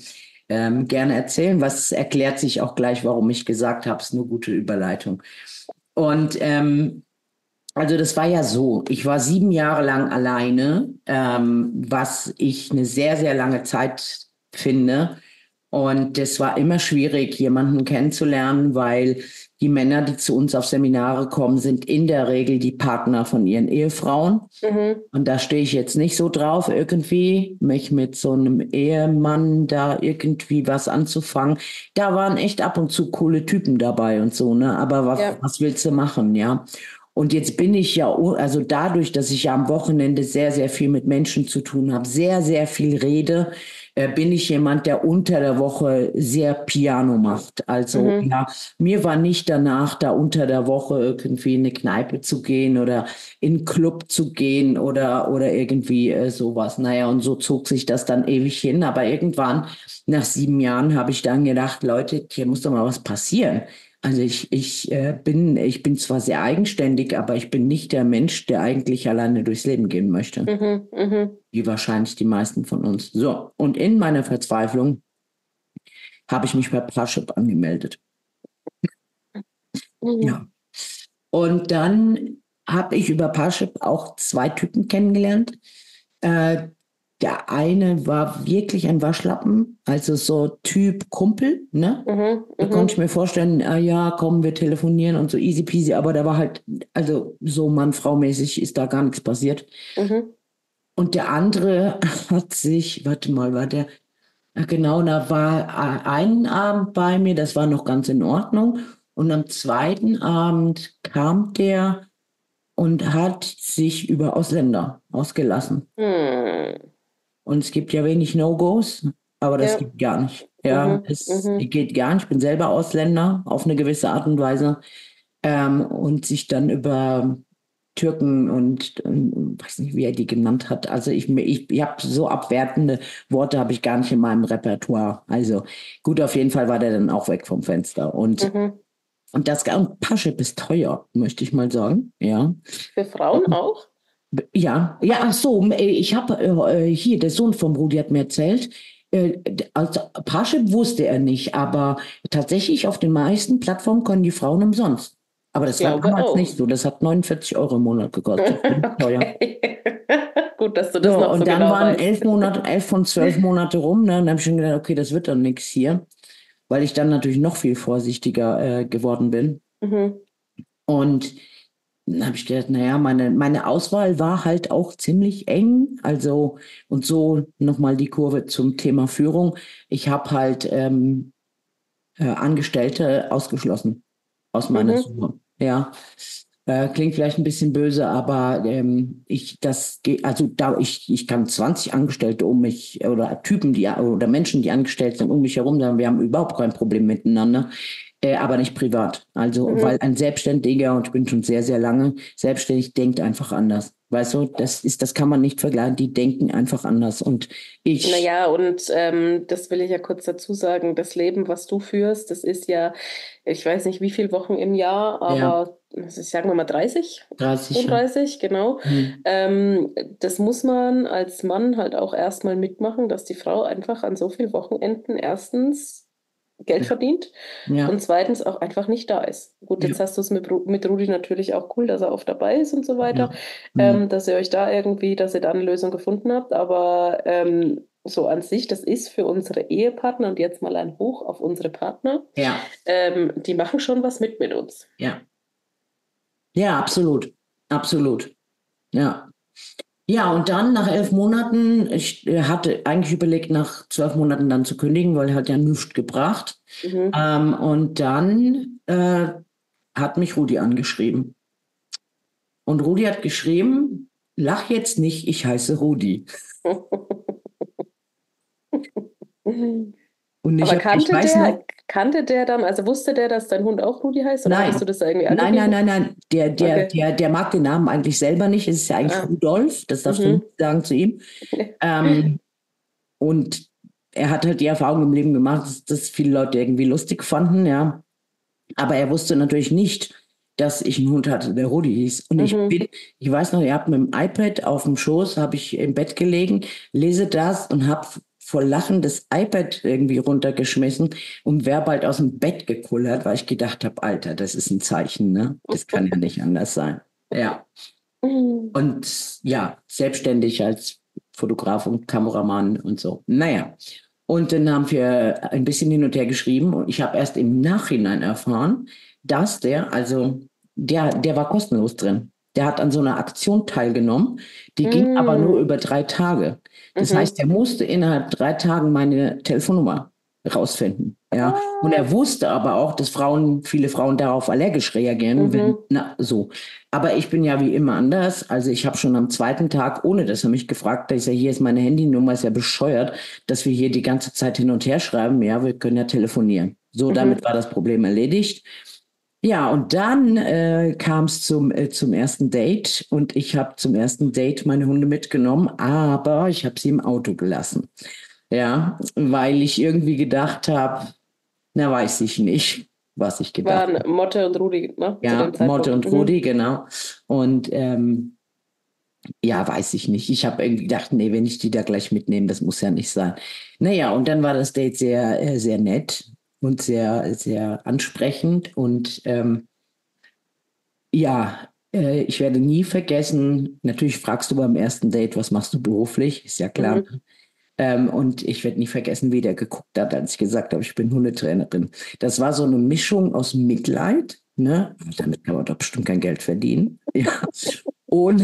ähm, gerne erzählen. Was erklärt sich auch gleich, warum ich gesagt habe, es ist eine gute Überleitung. Und ähm, also das war ja so, ich war sieben Jahre lang alleine, ähm, was ich eine sehr, sehr lange Zeit finde. Und es war immer schwierig, jemanden kennenzulernen, weil die Männer, die zu uns auf Seminare kommen, sind in der Regel die Partner von ihren Ehefrauen. Mhm. Und da stehe ich jetzt nicht so drauf, irgendwie, mich mit so einem Ehemann da irgendwie was anzufangen. Da waren echt ab und zu coole Typen dabei und so, ne? Aber was, Ja. was willst du machen, ja? Und jetzt bin ich ja, also dadurch, dass ich ja am Wochenende sehr, sehr viel mit Menschen zu tun habe, sehr, sehr viel rede, äh, bin ich jemand, der unter der Woche sehr Piano macht. Also Mhm. ja, mir war nicht danach, da unter der Woche irgendwie in eine Kneipe zu gehen oder in einen Club zu gehen oder, oder irgendwie äh, sowas. Naja, und so zog sich das dann ewig hin. Aber irgendwann, nach sieben Jahren, habe ich dann gedacht, Leute, hier muss doch mal was passieren. Also ich, ich, äh, bin, ich bin zwar sehr eigenständig, aber ich bin nicht der Mensch, der eigentlich alleine durchs Leben gehen möchte. Mhm. Mhm. Wie wahrscheinlich die meisten von uns. So, und in meiner Verzweiflung habe ich mich bei Parship angemeldet. Mhm. Ja. Und dann habe ich über Parship auch zwei Typen kennengelernt. Äh, der eine war wirklich ein Waschlappen, also so Typ Kumpel, ne? Mhm. Da Mhm. konnte ich mir vorstellen, ah, ja, komm, wir telefonieren und so easy peasy, aber da war halt, also so Mann-Frau-mäßig ist da gar nichts passiert. Mhm. Und der andere hat sich, warte mal, war der, ja, genau, da war a- einen Abend bei mir, das war noch ganz in Ordnung. Und am zweiten Abend kam der und hat sich über Ausländer ausgelassen. Mhm. Und es gibt ja wenig No-Gos, aber das Ja. geht gar nicht. Ja, Mhm. es Mhm. geht gar nicht. Ich bin selber Ausländer auf eine gewisse Art und Weise. Ähm, und sich dann über Türken und ähm, weiß nicht, wie er die genannt hat. Also ich, ich, ich habe so abwertende Worte habe ich gar nicht in meinem Repertoire. Also gut, auf jeden Fall war der dann auch weg vom Fenster. Und, Mhm. und das und Parship ist teuer, möchte ich mal sagen. Ja. Für Frauen auch? Ja, ja, ach so, äh, ich habe äh, hier, der Sohn vom Rudi hat mir erzählt, äh, also Parship wusste er nicht, aber tatsächlich auf den meisten Plattformen können die Frauen umsonst. Aber Ich das war glaube damals auch. nicht so, das hat neunundvierzig Euro im Monat gekostet. Teuer. Okay. Gut, dass du das So, noch so und dann genau waren weißt. elf Monate, elf von zwölf Monate rum, ne? Und dann habe ich schon gedacht, okay, das wird dann nichts hier, weil ich dann natürlich noch viel vorsichtiger äh, geworden bin. Mhm. Und dann habe ich gedacht, naja, meine, meine Auswahl war halt auch ziemlich eng. Also, und so nochmal die Kurve zum Thema Führung. Ich habe halt ähm, äh, Angestellte ausgeschlossen aus meiner Mhm. Suche. Ja, äh, klingt vielleicht ein bisschen böse, aber ähm, ich das geht, also da ich ich kann zwanzig Angestellte um mich oder Typen, die oder Menschen, die angestellt sind, um mich herum sagen, wir haben überhaupt kein Problem miteinander. Äh, aber nicht privat. Also, weil Mhm. ein Selbstständiger, und ich bin schon sehr, sehr lange selbstständig, denkt einfach anders. Weißt du, das ist, das kann man nicht vergleichen. Die denken einfach anders. Und ich, Naja, und ähm, das will ich ja kurz dazu sagen, das Leben, was du führst, das ist ja, ich weiß nicht, wie viele Wochen im Jahr, ja, aber also sagen wir mal dreißig, dreißig, ja. fünfunddreißig, genau. Hm. Ähm, das muss man als Mann halt auch erstmal mitmachen, dass die Frau einfach an so vielen Wochenenden erstens Geld verdient Ja, und zweitens auch einfach nicht da ist. Gut, ja, jetzt hast du es mit, Ru- mit Rudi natürlich auch cool, dass er oft dabei ist und so weiter, ja. Hm. ähm, dass ihr euch da irgendwie, dass ihr da eine Lösung gefunden habt, aber ähm, so an sich, das ist für unsere Ehepartner und jetzt mal ein Hoch auf unsere Partner, Ja, ähm, die machen schon was mit mit uns. ja. Ja, absolut. Absolut. Ja. Ja, und dann nach elf Monaten, ich äh, hatte eigentlich überlegt, nach zwölf Monaten dann zu kündigen, weil hat ja nichts gebracht. Mhm. Ähm, und dann äh, hat mich Rudi angeschrieben. Und Rudi hat geschrieben, lach jetzt nicht, ich heiße Rudi. Und ich Aber hab, ich kannte weiß noch, der, kannte der dann, also wusste der, dass dein Hund auch Rudi heißt oder hattest du nein, das da irgendwie nein, nein, angegeben? nein, nein, der, der, Okay. der, der mag den Namen eigentlich selber nicht. Es ist ja eigentlich Ah. Rudolf, das darfst du Mhm. nicht sagen zu ihm. Ähm, und er hat halt die Erfahrung im Leben gemacht, dass, dass viele Leute irgendwie lustig fanden, ja. Aber er wusste natürlich nicht, dass ich einen Hund hatte, der Rudi hieß. Und ich Mhm. bin, ich weiß noch, ihr habt mit dem iPad auf dem Schoß, habe ich im Bett gelegen, lese das und habe vor Lachen das iPad irgendwie runtergeschmissen und wäre bald aus dem Bett gekullert, weil ich gedacht habe, Alter, das ist ein Zeichen, ne? Das kann ja nicht anders sein. Ja. Und ja, selbstständig als Fotograf und Kameramann und so. Naja. Und dann haben wir ein bisschen hin und her geschrieben und ich habe erst im Nachhinein erfahren, dass der, also der, der war kostenlos drin. Der hat an so einer Aktion teilgenommen, die mm. ging aber nur über drei Tage. Das mhm. heißt, er musste innerhalb drei Tagen meine Telefonnummer rausfinden. Ja. Ah. Und er wusste aber auch, dass Frauen, viele Frauen darauf allergisch reagieren. Mhm. Wenn, na, so. Aber ich bin ja wie immer anders. Also ich habe schon am zweiten Tag, ohne dass er mich gefragt hat, ich sage, hier ist meine Handynummer, ist ja bescheuert, dass wir hier die ganze Zeit hin und her schreiben. Ja, wir können ja telefonieren. So, mhm. damit war das Problem erledigt. Ja, und dann äh, kam es zum, äh, zum ersten Date und ich habe zum ersten Date meine Hunde mitgenommen, aber ich habe sie im Auto gelassen. Ja, weil ich irgendwie gedacht habe, na, weiß ich nicht, was ich gedacht habe. Waren Motte und Rudi, ne? Ja, Motte und Rudi, mhm. genau. Und ähm, ja, weiß ich nicht. Ich habe irgendwie gedacht, nee, wenn ich die da gleich mitnehme, das muss ja nicht sein. Naja, und dann war das Date sehr, äh, sehr nett und sehr, sehr ansprechend. Und ähm, ja, äh, ich werde nie vergessen, natürlich fragst du beim ersten Date, was machst du beruflich? Ist ja klar. Mhm. Ähm, und ich werde nie vergessen, wie der geguckt hat, als ich gesagt habe, ich bin Hundetrainerin. Das war so eine Mischung aus Mitleid, ne? Damit kann man doch bestimmt kein Geld verdienen. Ja. Und,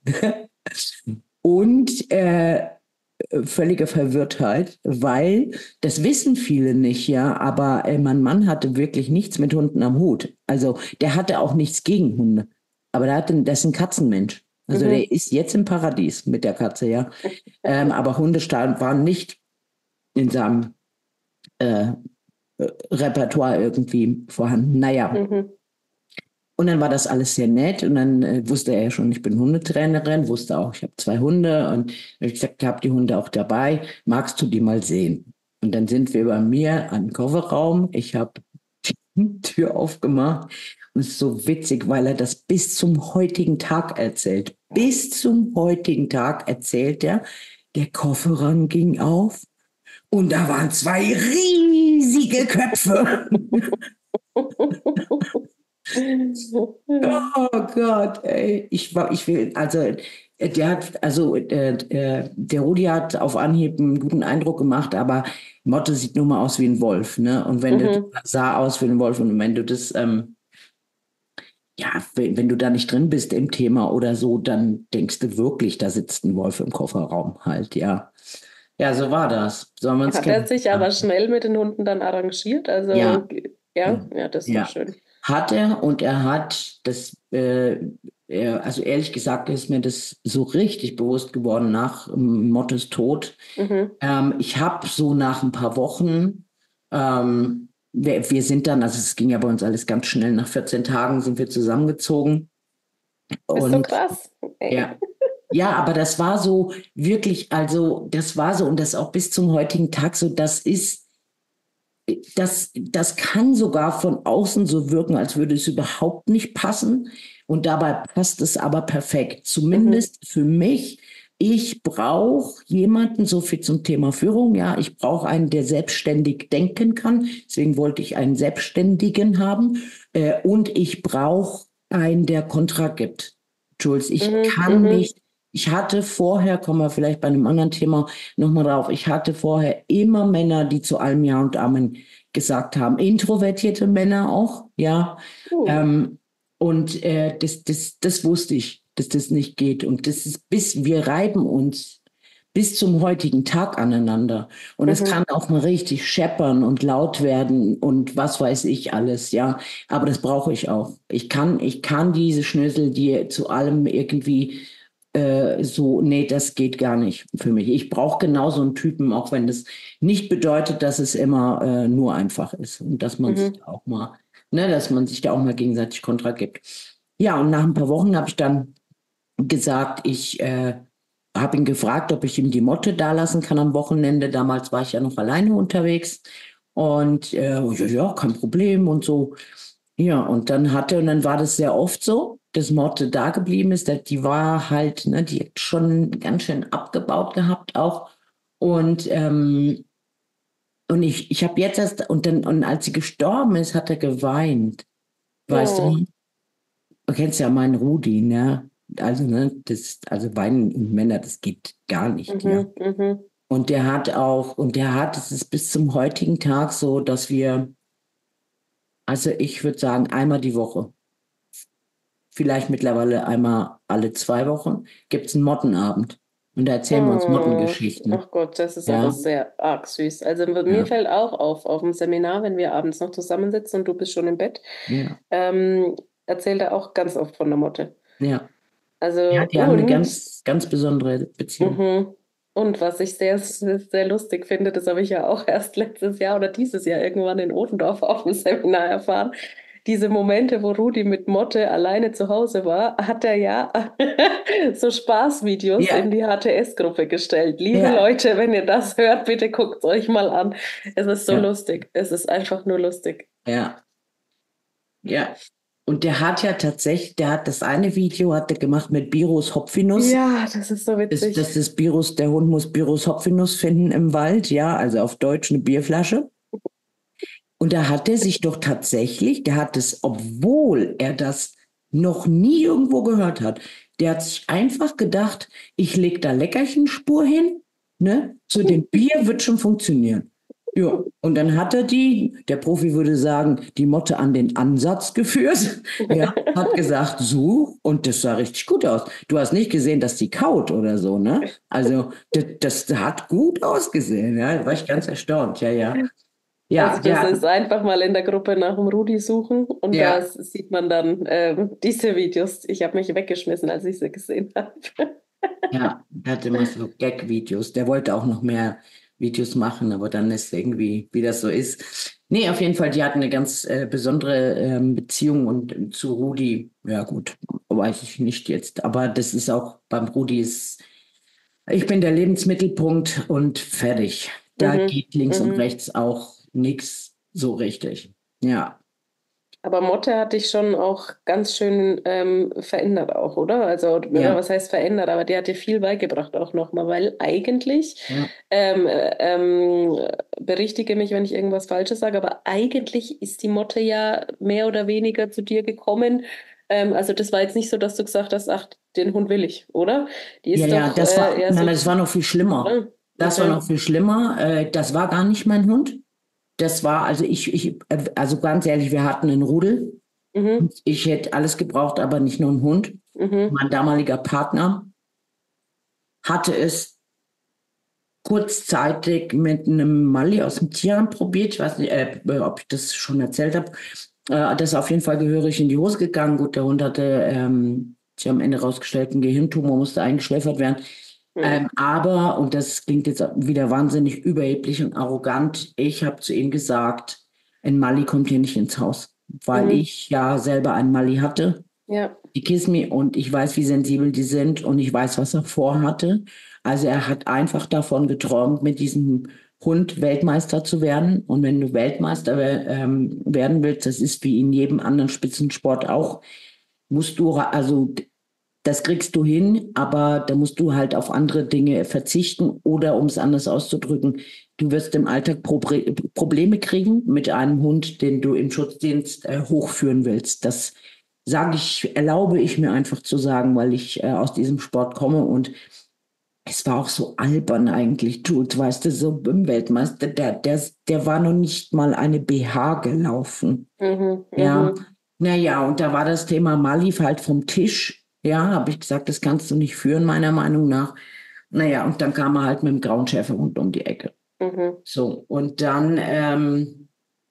und äh, völlige Verwirrtheit, weil das wissen viele nicht, ja, aber äh, mein Mann hatte wirklich nichts mit Hunden am Hut. Also der hatte auch nichts gegen Hunde, aber der, hatte, der ist ein Katzenmensch. Also mhm. der ist jetzt im Paradies mit der Katze, ja. ähm, aber Hundestall waren nicht in seinem äh, Repertoire irgendwie vorhanden. Naja. Mhm. Und dann war das alles sehr nett und dann äh, wusste er ja schon, ich bin Hundetrainerin, wusste auch, ich habe zwei Hunde und ich gesagt, ich habe die Hunde auch dabei, magst du die mal sehen? Und dann sind wir bei mir an den Kofferraum, ich habe die Tür aufgemacht und es ist so witzig, weil er das bis zum heutigen Tag erzählt. Bis zum heutigen Tag erzählt er, der Kofferraum ging auf und da waren zwei riesige Köpfe. Oh Gott, ey. Ich war, ich will, also der hat, also äh, der Rudi hat auf Anhieb einen guten Eindruck gemacht, aber Motte sieht nun mal aus wie ein Wolf, ne? Und wenn mhm. du sah aus wie ein Wolf und wenn du das, ähm, ja, wenn, wenn du da nicht drin bist im Thema oder so, dann denkst du wirklich, da sitzt ein Wolf im Kofferraum halt, ja. Ja, so war das. So haben wir uns hat er sich aber schnell mit den Hunden dann arrangiert? Also ja, ja, ja das ist ja. doch schön. Hat er und er hat das, äh, er, also ehrlich gesagt ist mir das so richtig bewusst geworden nach ähm, Mottes Tod. Mhm. Ähm, ich habe so nach ein paar Wochen, ähm, wir, wir sind dann, also es ging ja bei uns alles ganz schnell, nach vierzehn Tagen sind wir zusammengezogen. Und, ist so krass. Okay. Ja. Ja, aber das war so wirklich, also das war so und das auch bis zum heutigen Tag so, das ist, Das, das kann sogar von außen so wirken, als würde es überhaupt nicht passen. Und dabei passt es aber perfekt. Zumindest mhm. für mich. Ich brauche jemanden, so viel zum Thema Führung. Ja, ich brauche einen, der selbstständig denken kann. Deswegen wollte ich einen Selbstständigen haben. Äh, und ich brauche einen, der Kontra gibt. Jules, ich mhm. kann mhm. nicht. Ich hatte vorher, kommen wir vielleicht bei einem anderen Thema nochmal drauf, ich hatte vorher immer Männer, die zu allem Ja und Amen gesagt haben. Introvertierte Männer auch, ja. Uh. Ähm, und äh, das, das, das wusste ich, dass das nicht geht. Und das ist bis, wir reiben uns bis zum heutigen Tag aneinander. Und es mhm. kann auch mal richtig scheppern und laut werden und was weiß ich alles, ja. Aber das brauche ich auch. Ich kann, ich kann diese Schnösel, die zu allem irgendwie so, nee, das geht gar nicht für mich. Ich brauche genau so einen Typen, auch wenn das nicht bedeutet, dass es immer äh, nur einfach ist und dass man mhm. sich auch mal, ne, dass man sich da auch mal gegenseitig Kontra gibt. Ja, und nach ein paar Wochen habe ich dann gesagt, ich äh, habe ihn gefragt, ob ich ihm die Motte da lassen kann am Wochenende. Damals war ich ja noch alleine unterwegs und äh, ja, ja, kein Problem und so. Ja, und dann hatte, und dann war das sehr oft so, dass Motte da geblieben ist, dass die war halt, ne, die hat schon ganz schön abgebaut gehabt auch. Und, ähm, und ich, ich habe jetzt erst, und dann, und als sie gestorben ist, hat er geweint. Weißt Oh. du? Du kennst ja meinen Rudi, ne? Also, ne, das, also Weinen und Männer, das geht gar nicht, Mhm, ja. mhm. Und der hat auch, und der hat, es ist bis zum heutigen Tag so, dass wir, also ich würde sagen, einmal die Woche, vielleicht mittlerweile einmal alle zwei Wochen, gibt es einen Mottenabend. Und da erzählen wir uns Oh, Mottengeschichten. ach Gott, das ist aber Ja, sehr arg süß. Also mir ja, fällt auch auf, auf dem Seminar, wenn wir abends noch zusammensitzen und du bist schon im Bett, ja, ähm, erzählt er auch ganz oft von der Motte. ja. Ja, Also die haben eine und, ganz, ganz besondere Beziehung. mhm. Und was ich sehr, sehr lustig finde, das habe ich ja auch erst letztes Jahr oder dieses Jahr irgendwann in Odendorf auf dem Seminar erfahren. Diese Momente, wo Rudi mit Motte alleine zu Hause war, hat er ja so Spaßvideos Ja, in die H T S-Gruppe gestellt. Liebe ja, Leute, wenn ihr das hört, bitte guckt es euch mal an. Es ist so ja, lustig. Es ist einfach nur lustig. ja, ja. Und der hat ja tatsächlich, der hat das eine Video hat er gemacht mit Birus Hopfinus. Ja, das ist so Das, witzig. das ist Birus, der Hund muss Birus Hopfinus finden im Wald, ja, also auf Deutsch eine Bierflasche. Und da hat er sich doch tatsächlich, der hat es, obwohl er das noch nie irgendwo gehört hat, der hat sich einfach gedacht, ich lege da Leckerchenspur hin, ne, zu dem Bier wird schon funktionieren. Ja, und dann hat er die, der Profi würde sagen, die Motte an den Ansatz geführt. Ja, hat gesagt, so, und das sah richtig gut aus. Du hast nicht gesehen, dass die kaut oder so, ne? Also, das, das hat gut ausgesehen, ja, da war ich ganz erstaunt, ja, ja. Ja, Also das der, ist einfach mal in der Gruppe nach dem Rudi suchen und da ja, sieht man dann ähm, diese Videos. Ich habe mich weggeschmissen, als ich sie gesehen habe. ja, der hatte immer so Gag-Videos. Der wollte auch noch mehr Videos machen, aber dann ist irgendwie, wie das so ist. Nee, auf jeden Fall, die hatten eine ganz äh, besondere ähm, Beziehung und ähm, zu Rudi, ja gut, weiß ich nicht jetzt. Aber das ist auch beim Rudi ist, ich bin der Lebensmittelpunkt und fertig. Da Mhm, geht links und mhm. rechts auch nichts so richtig. Ja. Aber Motte hat dich schon auch ganz schön ähm, verändert auch, oder? Also, oder Ja, was heißt verändert? Aber die hat dir viel beigebracht auch nochmal, weil eigentlich, ja. ähm, äh, ähm, berichtige mich, wenn ich irgendwas Falsches sage, aber eigentlich ist die Motte ja mehr oder weniger zu dir gekommen. Ähm, also das war jetzt nicht so, dass du gesagt hast, ach, den Hund will ich, oder? Die Ja, ist ja, doch das äh, war, eher nein, so, das war noch viel schlimmer. oder? Das war Okay. noch viel schlimmer. Äh, das war gar nicht mein Hund. Das war, also ich, ich, äh, also ganz ehrlich, wir hatten einen Rudel. Mhm, Ich hätte alles gebraucht, aber nicht nur einen Hund. mhm, Mein damaliger Partner hatte es kurzzeitig mit einem Mali aus dem Tierheim probiert. Ich weiß nicht, äh, ob ich das schon erzählt habe. Äh, das ist auf jeden Fall gehörig in die Hose gegangen. Gut, der Hund hatte, ähm, sie haben am Ende rausgestellt, einen Gehirntumor, musste eingeschläfert werden. mhm, Ähm, aber, und das klingt jetzt wieder wahnsinnig überheblich und arrogant, ich habe zu ihm gesagt, ein Mali kommt hier nicht ins Haus, weil mhm. ich ja selber einen Mali hatte, Ja. die Kiss Me, und ich weiß, wie sensibel die sind und ich weiß, was er vorhatte. Also er hat einfach davon geträumt, mit diesem Hund Weltmeister zu werden. Und wenn du Weltmeister ähm, werden willst, das ist wie in jedem anderen Spitzensport auch, musst du, also das kriegst du hin, aber da musst du halt auf andere Dinge verzichten oder, um es anders auszudrücken, du wirst im Alltag Pro Probleme kriegen mit einem Hund, den du im Schutzdienst äh, hochführen willst. Das sage ich, erlaube ich mir einfach zu sagen, weil ich äh, aus diesem Sport komme, und es war auch so albern eigentlich, Jules, weißt du, so im Weltmeister, der, der, der war noch nicht mal eine B H gelaufen. Mhm, Ja, mhm. naja, und da war das Thema Malif halt vom Tisch. Ja, habe ich gesagt, das kannst du nicht führen, meiner Meinung nach. Naja, und dann kam er halt mit dem grauen Schäferhund um die Ecke. Mhm. So, und dann ähm,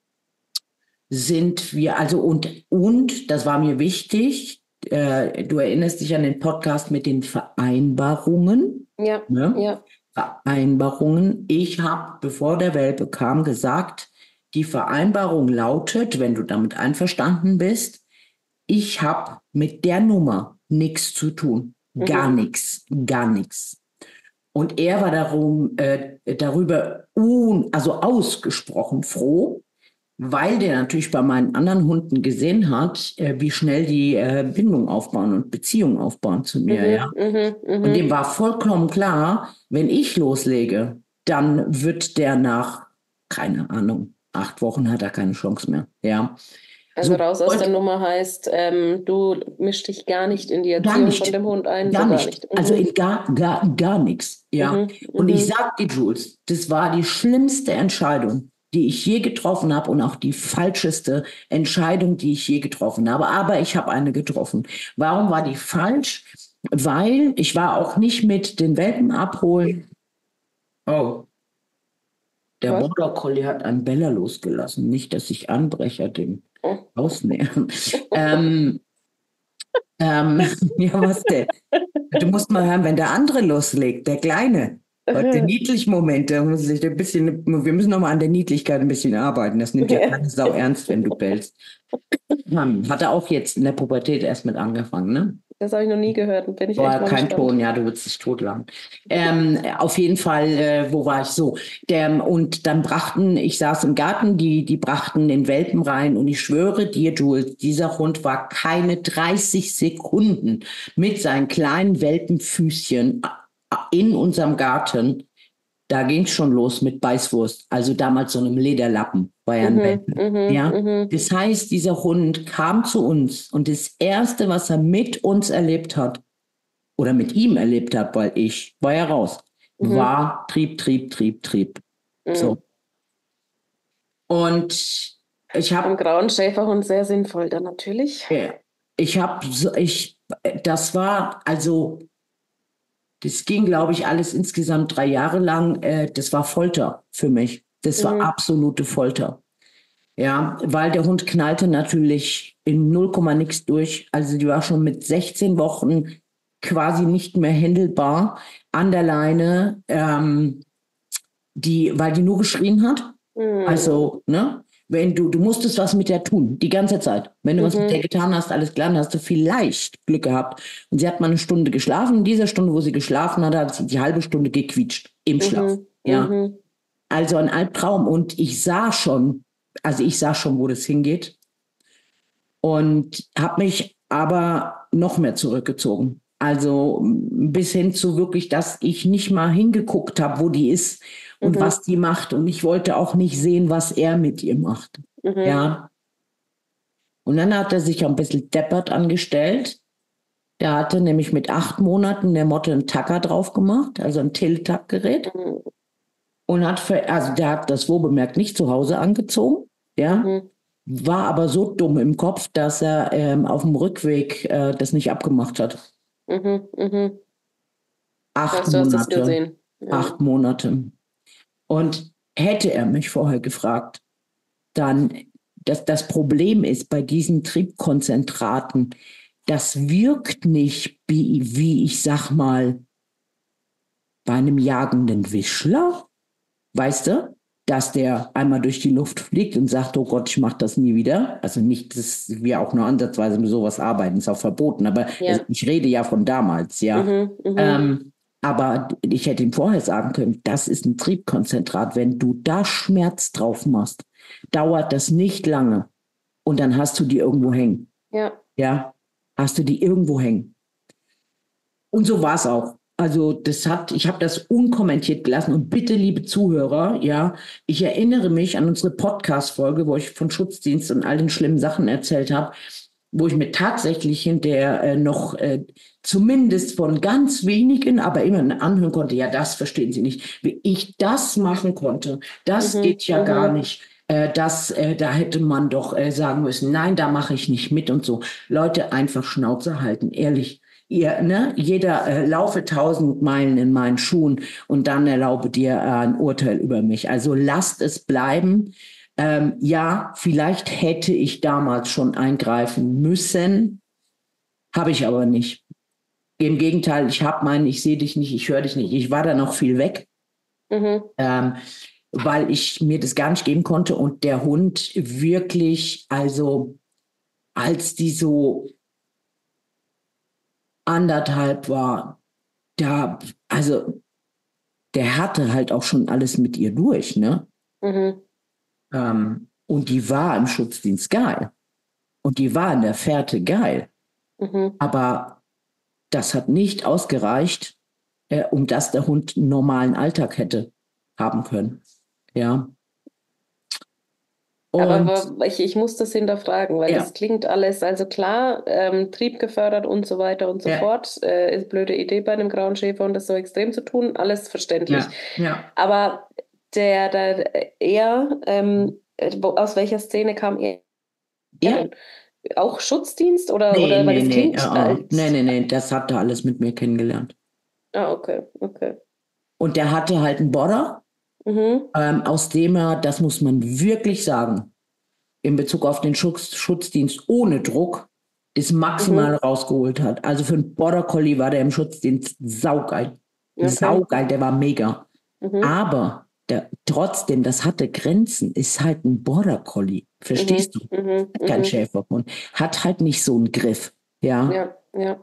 sind wir, also und, und, das war mir wichtig, äh, du erinnerst dich an den Podcast mit den Vereinbarungen, Ja, ne? ja. Vereinbarungen. Ich habe, bevor der Welpe kam, gesagt, die Vereinbarung lautet, wenn du damit einverstanden bist, ich habe mit der Nummer nichts zu tun. Gar Mhm. nichts, gar nichts. Und er war darum, äh, darüber un, also ausgesprochen froh, weil der natürlich bei meinen anderen Hunden gesehen hat, äh, wie schnell die äh, Bindung aufbauen und Beziehung aufbauen zu mir, Mhm. ja. Mhm. Und Mhm. dem war vollkommen klar, wenn ich loslege, dann wird der nach, keine Ahnung, acht Wochen hat er keine Chance mehr. Ja. Also So, raus aus und- der Nummer heißt, ähm, du mischst dich gar nicht in die Gar Erziehung nicht. von dem Hund ein. Gar so nicht. Mhm. Also in gar, gar, gar nichts. Ja. Mhm, Und ich mhm. sag dir, Jules, das war die schlimmste Entscheidung, die ich je getroffen habe und auch die falscheste Entscheidung, die ich je getroffen habe. Aber ich habe eine getroffen. Warum war die falsch? Weil ich war auch nicht mit den Welpen abholen. Oh, der Was? Border Collie hat einen Beller losgelassen. Nicht, dass ich Anbrecher dem Oh. ausnähern. ähm, ähm, ja, was denn? Du musst mal hören, wenn der andere loslegt, der Kleine. Der niedlichen Moment, da muss ich ein bisschen, wir müssen noch mal an der Niedlichkeit ein bisschen arbeiten. Das nimmt ja keine Sau ernst, wenn du bellst. Hat er auch jetzt in der Pubertät erst mit angefangen, ne? Das habe ich noch nie gehört. Bin ich echt War mal kein gespannt. Ton, ja, du würdest dich totlachen. Ähm, auf jeden Fall, äh, wo war ich so? Der, und dann brachten, ich saß im Garten, die, die brachten den Welpen rein und ich schwöre dir, Jules, dieser Hund war keine dreißig Sekunden mit seinen kleinen Welpenfüßchen in unserem Garten. Da ging es schon los mit Beißwurst, also damals so einem Lederlappen bei einem Mhm, Welpen. mhm, Ja? mhm. Das heißt, dieser Hund kam zu uns und das Erste, was er mit uns erlebt hat, oder mit ihm erlebt hat, weil ich war ja raus, Mhm. war Trieb, Trieb, Trieb, Trieb. Mhm. So. Und ich Am habe, grauen Schäferhund sehr sinnvoll dann natürlich. ich habe, so, ich, das war, also, das ging, glaube ich, alles insgesamt drei Jahre lang. Äh, das war Folter für mich. Das war Mhm. absolute Folter. Ja, weil der Hund knallte natürlich in null Komma nix durch. Also die war schon mit sechzehn Wochen quasi nicht mehr händelbar an der Leine, ähm, die, weil die nur geschrien hat. Mhm. Also, ne, wenn du, du musstest was mit der tun, die ganze Zeit. Wenn du Mhm. was mit der getan hast, alles klar, dann hast du vielleicht Glück gehabt. Und sie hat mal eine Stunde geschlafen. In dieser Stunde, wo sie geschlafen hat, hat sie die halbe Stunde gequietscht im Schlaf. Mhm. Ja, Mhm. also ein Albtraum. Und ich sah schon, also ich sah schon, wo das hingeht. Und habe mich aber noch mehr zurückgezogen. Also bis hin zu wirklich, dass ich nicht mal hingeguckt habe, wo die ist und Mhm. was die macht. Und ich wollte auch nicht sehen, was er mit ihr macht. Mhm. Ja. Und dann hat er sich ein bisschen deppert angestellt. Der hatte nämlich mit acht Monaten der Motte einen Tacker drauf gemacht, also ein Teletack-Gerät. Mhm. Und hat, für, also der hat das wohl bemerkt nicht zu Hause angezogen. Ja. Mhm. War aber so dumm im Kopf, dass er ähm, auf dem Rückweg äh, das nicht abgemacht hat. Mhm. Mhm. Acht Weißt du, hast das Monate. gesehen. Ja. Acht Monate. Und hätte er mich vorher gefragt, dann, dass das Problem ist bei diesen Triebkonzentraten, das wirkt nicht wie, wie ich sag mal, bei einem jagenden Wischler, weißt du, dass der einmal durch die Luft fliegt und sagt, oh Gott, ich mache das nie wieder. Also nicht, dass wir auch nur ansatzweise mit sowas arbeiten, ist auch verboten, aber Ja. ich rede ja von damals, ja. Mhm. Mhm. Ähm, aber ich hätte ihm vorher sagen können, das ist ein Triebkonzentrat. Wenn du da Schmerz drauf machst, dauert das nicht lange und dann hast du die irgendwo hängen. Ja. Ja, hast du die irgendwo hängen. Und so war es auch. Also das hat, ich habe das unkommentiert gelassen und bitte, liebe Zuhörer, ja, ich erinnere mich an unsere Podcast-Folge, wo ich von Schutzdienst und all den schlimmen Sachen erzählt habe, wo ich mir tatsächlich hinterher äh, noch äh, zumindest von ganz wenigen, aber immer anhören konnte, ja, das verstehen Sie nicht, wie ich das machen konnte, das Mhm. geht ja Mhm. gar nicht. Äh, das, äh, da hätte man doch äh, sagen müssen, nein, da mache ich nicht mit und so. Leute, einfach Schnauze halten, ehrlich. Ihr, ne, jeder äh, laufe tausend Meilen in meinen Schuhen und dann erlaube dir äh, ein Urteil über mich. Also lasst es bleiben. Ähm, ja, vielleicht hätte ich damals schon eingreifen müssen, habe ich aber nicht. Im Gegenteil, ich habe meinen, ich sehe dich nicht, ich höre dich nicht. Ich war da noch viel weg, Mhm. ähm, weil ich mir das gar nicht geben konnte und der Hund wirklich, also als die so anderthalb war, da, also der hatte halt auch schon alles mit ihr durch, ne? Mhm. Ähm, und die war im Schutzdienst geil. Und die war in der Fährte geil. Mhm. Aber das hat nicht ausgereicht, äh, um dass der Hund einen normalen Alltag hätte. haben können. Ja. Aber Und wa- ich, ich muss das hinterfragen, weil ja, das klingt alles, also klar, ähm, Trieb gefördert und so weiter und so ja, fort. Äh, ist blöde Idee bei einem grauen Schäfer und das so extrem zu tun, alles verständlich. ja, ja. Aber der, der er, ähm, äh, wo, aus welcher Szene kam er Er? denn? Auch Schutzdienst oder, Nee, oder weil nee, das nee, uh, klingt uh, nee, als. nee, nee, das hat er alles mit mir kennengelernt. Ah, okay, okay. Und der hatte halt einen Border, Mhm, ähm, aus dem er, das muss man wirklich sagen, in Bezug auf den Schutz, Schutzdienst ohne Druck, das Maximale mhm, rausgeholt hat. Also für einen Border Collie war der im Schutzdienst saugeil. okay. Saugeil, der war mega. Mhm, Aber der, trotzdem, das hatte Grenzen, ist halt ein Border Collie. mhm, Verstehst du? mhm, Kein mhm. Schäferhund. Hat halt nicht so einen Griff. Ja. Ja, ja.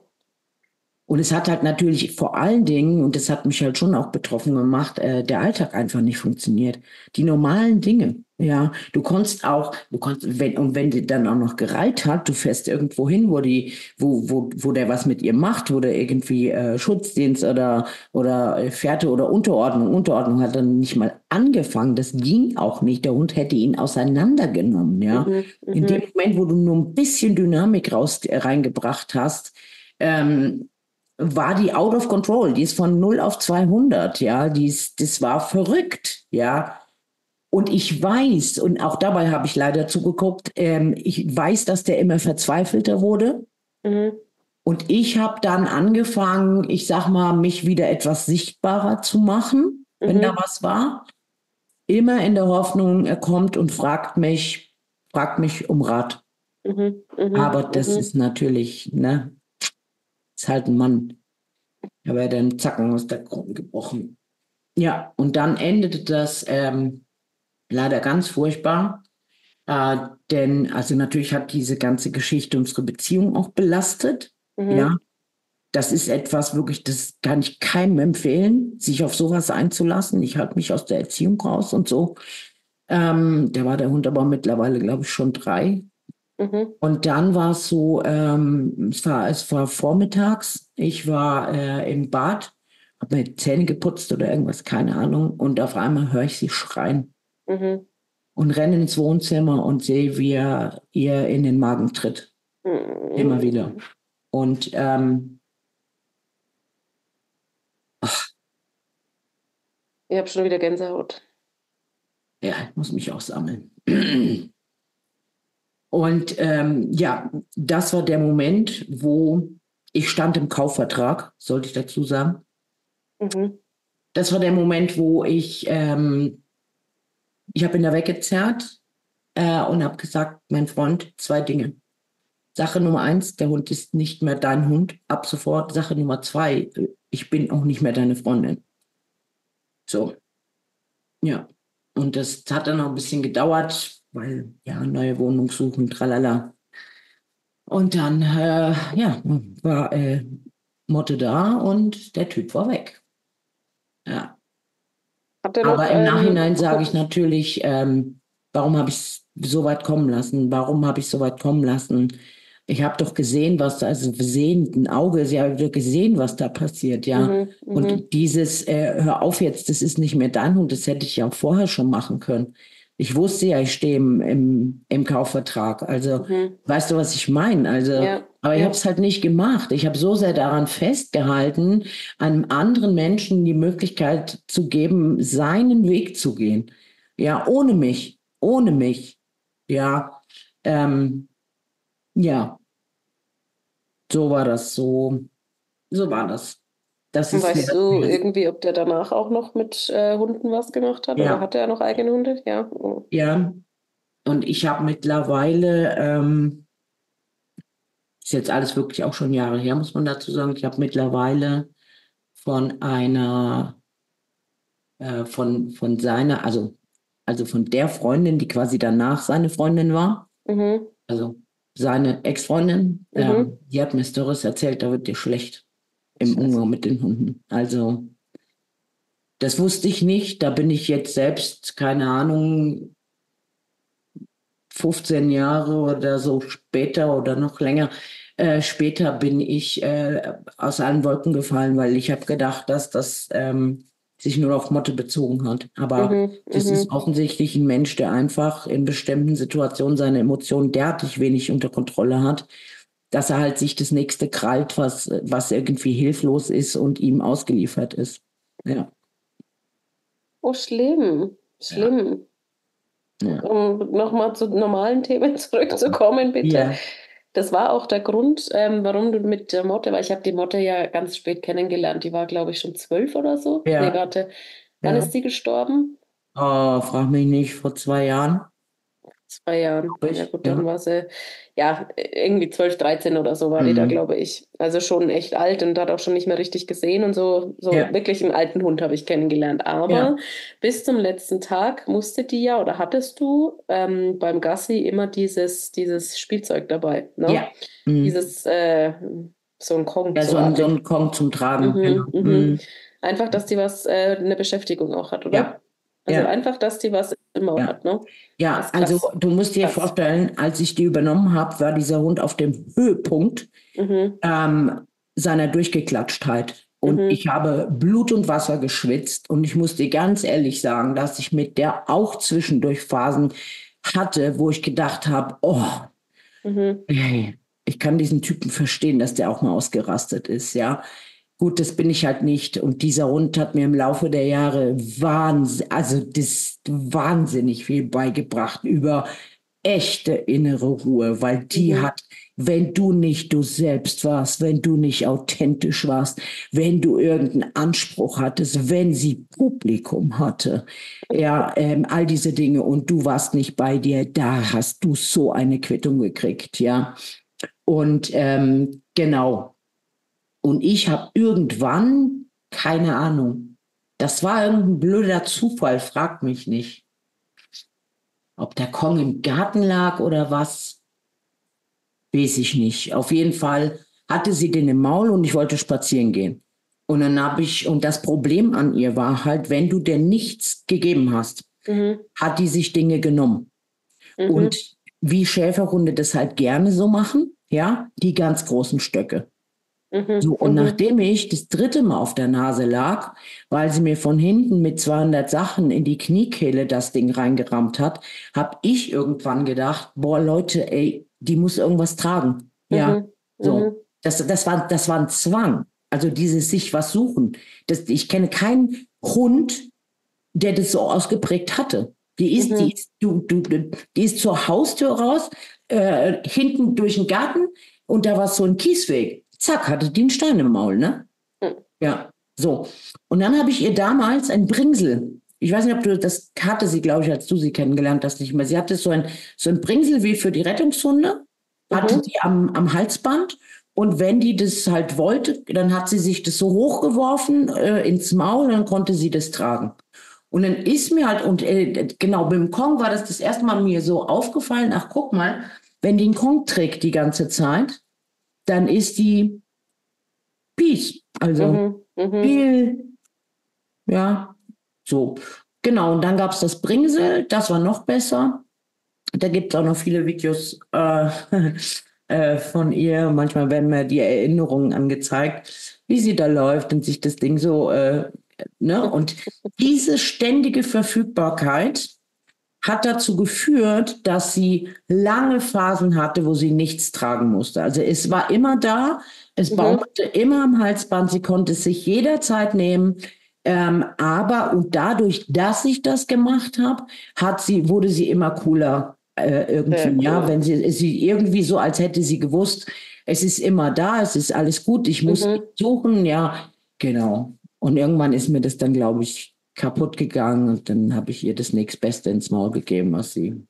Und es hat halt natürlich vor allen Dingen, und das hat mich halt schon auch betroffen gemacht, äh, der Alltag einfach nicht funktioniert. Die normalen Dinge, ja. Du konntest auch, du konntest, wenn, und wenn die dann auch noch gereiht hat, du fährst irgendwo hin, wo die, wo, wo, wo der was mit ihr macht, wo der irgendwie äh, Schutzdienst oder, oder äh, Fährte oder Unterordnung, Unterordnung hat dann nicht mal angefangen. Das ging auch nicht. Der Hund hätte ihn auseinandergenommen, ja. Mhm, In dem mhm, Moment, wo du nur ein bisschen Dynamik raus, äh, reingebracht hast, ähm, war die out of control. Die ist von null auf zweihundert, ja. Die ist, das war verrückt, ja. Und ich weiß, und auch dabei habe ich leider zugeguckt, ähm, ich weiß, dass der immer verzweifelter wurde. mhm, Und ich habe dann angefangen, ich sag mal, mich wieder etwas sichtbarer zu machen, wenn da mhm, was war. Immer in der Hoffnung, er kommt und fragt mich, fragt mich um Rat. mhm, mhm, Aber das mhm. ist natürlich, ne, ist halt ein Mann. Da wäre dann Zacken aus der Krone gebrochen. Ja, und dann endete das ähm, leider ganz furchtbar. Äh, denn, also natürlich hat diese ganze Geschichte unsere Beziehung auch belastet. Mhm. Ja, das ist etwas wirklich, das kann ich keinem empfehlen, sich auf sowas einzulassen. Ich halte mich aus der Erziehung raus und so. Ähm, da war der Hund aber mittlerweile, glaube ich, schon drei. Mhm. Und dann war es so, ähm, es war, es war vormittags, ich war äh, im Bad, habe mir die Zähne geputzt oder irgendwas, keine Ahnung. Und auf einmal höre ich sie schreien Mhm. und renne ins Wohnzimmer und sehe, wie er ihr in den Magen tritt. Immer wieder. Mhm. Und ähm, Ich habe schon wieder Gänsehaut. ja, ich muss mich auch sammeln. Und ähm, ja, das war der Moment, wo ich stand im Kaufvertrag, sollte ich dazu sagen. Mhm. Das war der Moment, wo ich, ähm, ich habe ihn da weggezerrt äh, und habe gesagt, mein Freund, zwei Dinge. Sache Nummer eins, der Hund ist nicht mehr dein Hund, ab sofort. Sache Nummer zwei, ich bin auch nicht mehr deine Freundin. So, ja. Und das hat dann noch ein bisschen gedauert, weil, ja, neue Wohnung suchen, tralala. Und dann, äh, ja, war äh, Motte da und der Typ war weg. Ja. Hat er noch Aber im ähm, Nachhinein sage ich Ko- natürlich, ähm, warum habe ich es so weit kommen lassen? Warum habe ich es so weit kommen lassen? Ich habe doch gesehen, was da, also sehen, ein Auge, sie haben doch gesehen, was da passiert, ja. Mhm. Mhm. Und dieses, äh, hör auf jetzt, das ist nicht mehr dein Hund, das hätte ich ja auch vorher schon machen können. Ich wusste ja, ich stehe im, im, im Kaufvertrag. Also, Mhm. weißt du, was ich meine? Also, Ja, aber ich habe ja. es halt nicht gemacht. Ich habe so sehr daran festgehalten, einem anderen Menschen die Möglichkeit zu geben, seinen Weg zu gehen. Ja, ohne mich, ohne mich. Ja, ähm, ja, so war das, so, so war das. Das Und ist mir, weißt du irgendwie, ob der danach auch noch mit äh, Hunden was gemacht hat oder ja, hatte er noch eigene Hunde? Ja. Oh. ja. Und ich habe mittlerweile, ähm, ist jetzt alles wirklich auch schon Jahre her, muss man dazu sagen, ich habe mittlerweile von einer, äh, von, von seiner, also, also von der Freundin, die quasi danach seine Freundin war, Mhm. also seine Ex-Freundin, Mhm. ähm, die hat mir Stories erzählt, da wird dir schlecht im Scheiße. Umgang mit den Hunden. Also, das wusste ich nicht. Da bin ich jetzt selbst, keine Ahnung, fünfzehn Jahre oder so später oder noch länger. Äh, später bin ich äh, aus allen Wolken gefallen, weil ich habe gedacht, dass das, ähm, sich nur auf Motte bezogen hat. Aber Mhm, das mhm. ist offensichtlich ein Mensch, der einfach in bestimmten Situationen seine Emotionen derartig wenig unter Kontrolle hat, dass er halt sich das nächste krallt, was, was irgendwie hilflos ist und ihm ausgeliefert ist. Ja. Oh, schlimm, Ja. schlimm. Ja. Um nochmal zu normalen Themen zurückzukommen, bitte. Ja. Das war auch der Grund, ähm, warum du mit der Motte, weil ich habe die Motte ja ganz spät kennengelernt. Die war, glaube ich, schon zwölf oder so. Ja. Nee, warte. Wann Ja. ist die gestorben? Oh, frag mich nicht, vor zwei Jahren. Zwei Jahren. glaub ich. Ja gut, Ja. dann war sie, ja, irgendwie zwölf, dreizehn oder so war die da, Mhm. glaube ich. Also schon echt alt und hat auch schon nicht mehr richtig gesehen und so. So Ja. wirklich einen alten Hund habe ich kennengelernt. Aber Ja. bis zum letzten Tag musste die ja, oder hattest du ähm, beim Gassi immer dieses, dieses Spielzeug dabei, ne? Ja. Mhm. Dieses, äh, so ein Kong, Ja, so so ein, so artig. ein Kong zum Tragen. Genau. Mhm, mhm. Mhm. Einfach, dass die was, äh, eine Beschäftigung auch hat, oder? Ja. Also Ja. einfach, dass die was im Maul Ja. hat, ne? Ja, Das ist also krass. du musst dir Krass. vorstellen, als ich die übernommen habe, war dieser Hund auf dem Höhepunkt Mhm. ähm, seiner Durchgeklatschtheit. Und Mhm. ich habe Blut und Wasser geschwitzt. Und ich muss dir ganz ehrlich sagen, dass ich mit der auch zwischendurch Phasen hatte, wo ich gedacht habe, oh, Mhm. hey, ich kann diesen Typen verstehen, dass der auch mal ausgerastet ist, ja. Gut, das bin ich halt nicht. Und dieser Hund hat mir im Laufe der Jahre wahnsinn, also das wahnsinnig viel beigebracht über echte innere Ruhe, weil die Mhm. hat, wenn du nicht du selbst warst, wenn du nicht authentisch warst, wenn du irgendeinen Anspruch hattest, wenn sie Publikum hatte, ja, ähm, all diese Dinge und du warst nicht bei dir, da hast du so eine Quittung gekriegt, ja. Und ähm, genau. Und ich habe irgendwann, keine Ahnung, das war irgendein blöder Zufall, frag mich nicht, ob der Kong im Garten lag oder was, weiß ich nicht. Auf jeden Fall hatte sie den im Maul und ich wollte spazieren gehen. Und dann habe ich, und das Problem an ihr war halt, wenn du dir nichts gegeben hast, Mhm. hat die sich Dinge genommen. Mhm. Und wie Schäferhunde das halt gerne so machen, ja, die ganz großen Stöcke. Mhm. So, und Mhm. nachdem ich das dritte Mal auf der Nase lag, weil sie mir von hinten mit zweihundert Sachen in die Kniekehle das Ding reingerammt hat, habe ich irgendwann gedacht, boah, Leute, ey, die muss irgendwas tragen. Ja, Mhm. so. Mhm. Das, das war, das war ein Zwang. Also dieses sich was suchen. Das, ich kenne keinen Hund, der das so ausgeprägt hatte. Die ist, die Mhm. ist, du, du, die ist zur Haustür raus, äh, hinten durch den Garten und da war so ein Kiesweg. Zack, hatte die einen Stein im Maul, ne? Mhm. Ja, so. Und dann habe ich ihr damals ein Bringsel. Ich weiß nicht, ob du das hatte sie, glaube ich, als du sie kennengelernt hast, nicht mehr. Sie hatte so ein, so ein Bringsel wie für die Rettungshunde, hatte Mhm. die am, am Halsband. Und wenn die das halt wollte, dann hat sie sich das so hochgeworfen äh, ins Maul, dann konnte sie das tragen. Und dann ist mir halt, und äh, genau, beim Kong war das das erste Mal mir so aufgefallen, ach guck mal, wenn die einen Kong trägt die ganze Zeit, dann ist die Peace, also Mhm. Mhm. viel, ja, so. Genau, und dann gab es das Bringsel, das war noch besser. Da gibt es auch noch viele Videos äh, äh, von ihr. Manchmal werden mir die Erinnerungen angezeigt, wie sie da läuft und sich das Ding so, äh, ne? Und diese ständige Verfügbarkeit hat dazu geführt, dass sie lange Phasen hatte, wo sie nichts tragen musste. Also es war immer da, es Mhm. baumelte immer am Halsband, sie konnte es sich jederzeit nehmen. Ähm, aber und dadurch, dass ich das gemacht habe, hat sie, wurde sie immer cooler äh, irgendwie. Sehr Ja, cool. wenn sie, sie irgendwie so, als hätte sie gewusst, es ist immer da, es ist alles gut, ich muss Mhm. nicht suchen, ja, genau. Und irgendwann ist mir das dann, glaube ich, kaputt gegangen und dann habe ich ihr das nächstbeste ins Maul gegeben, was sie,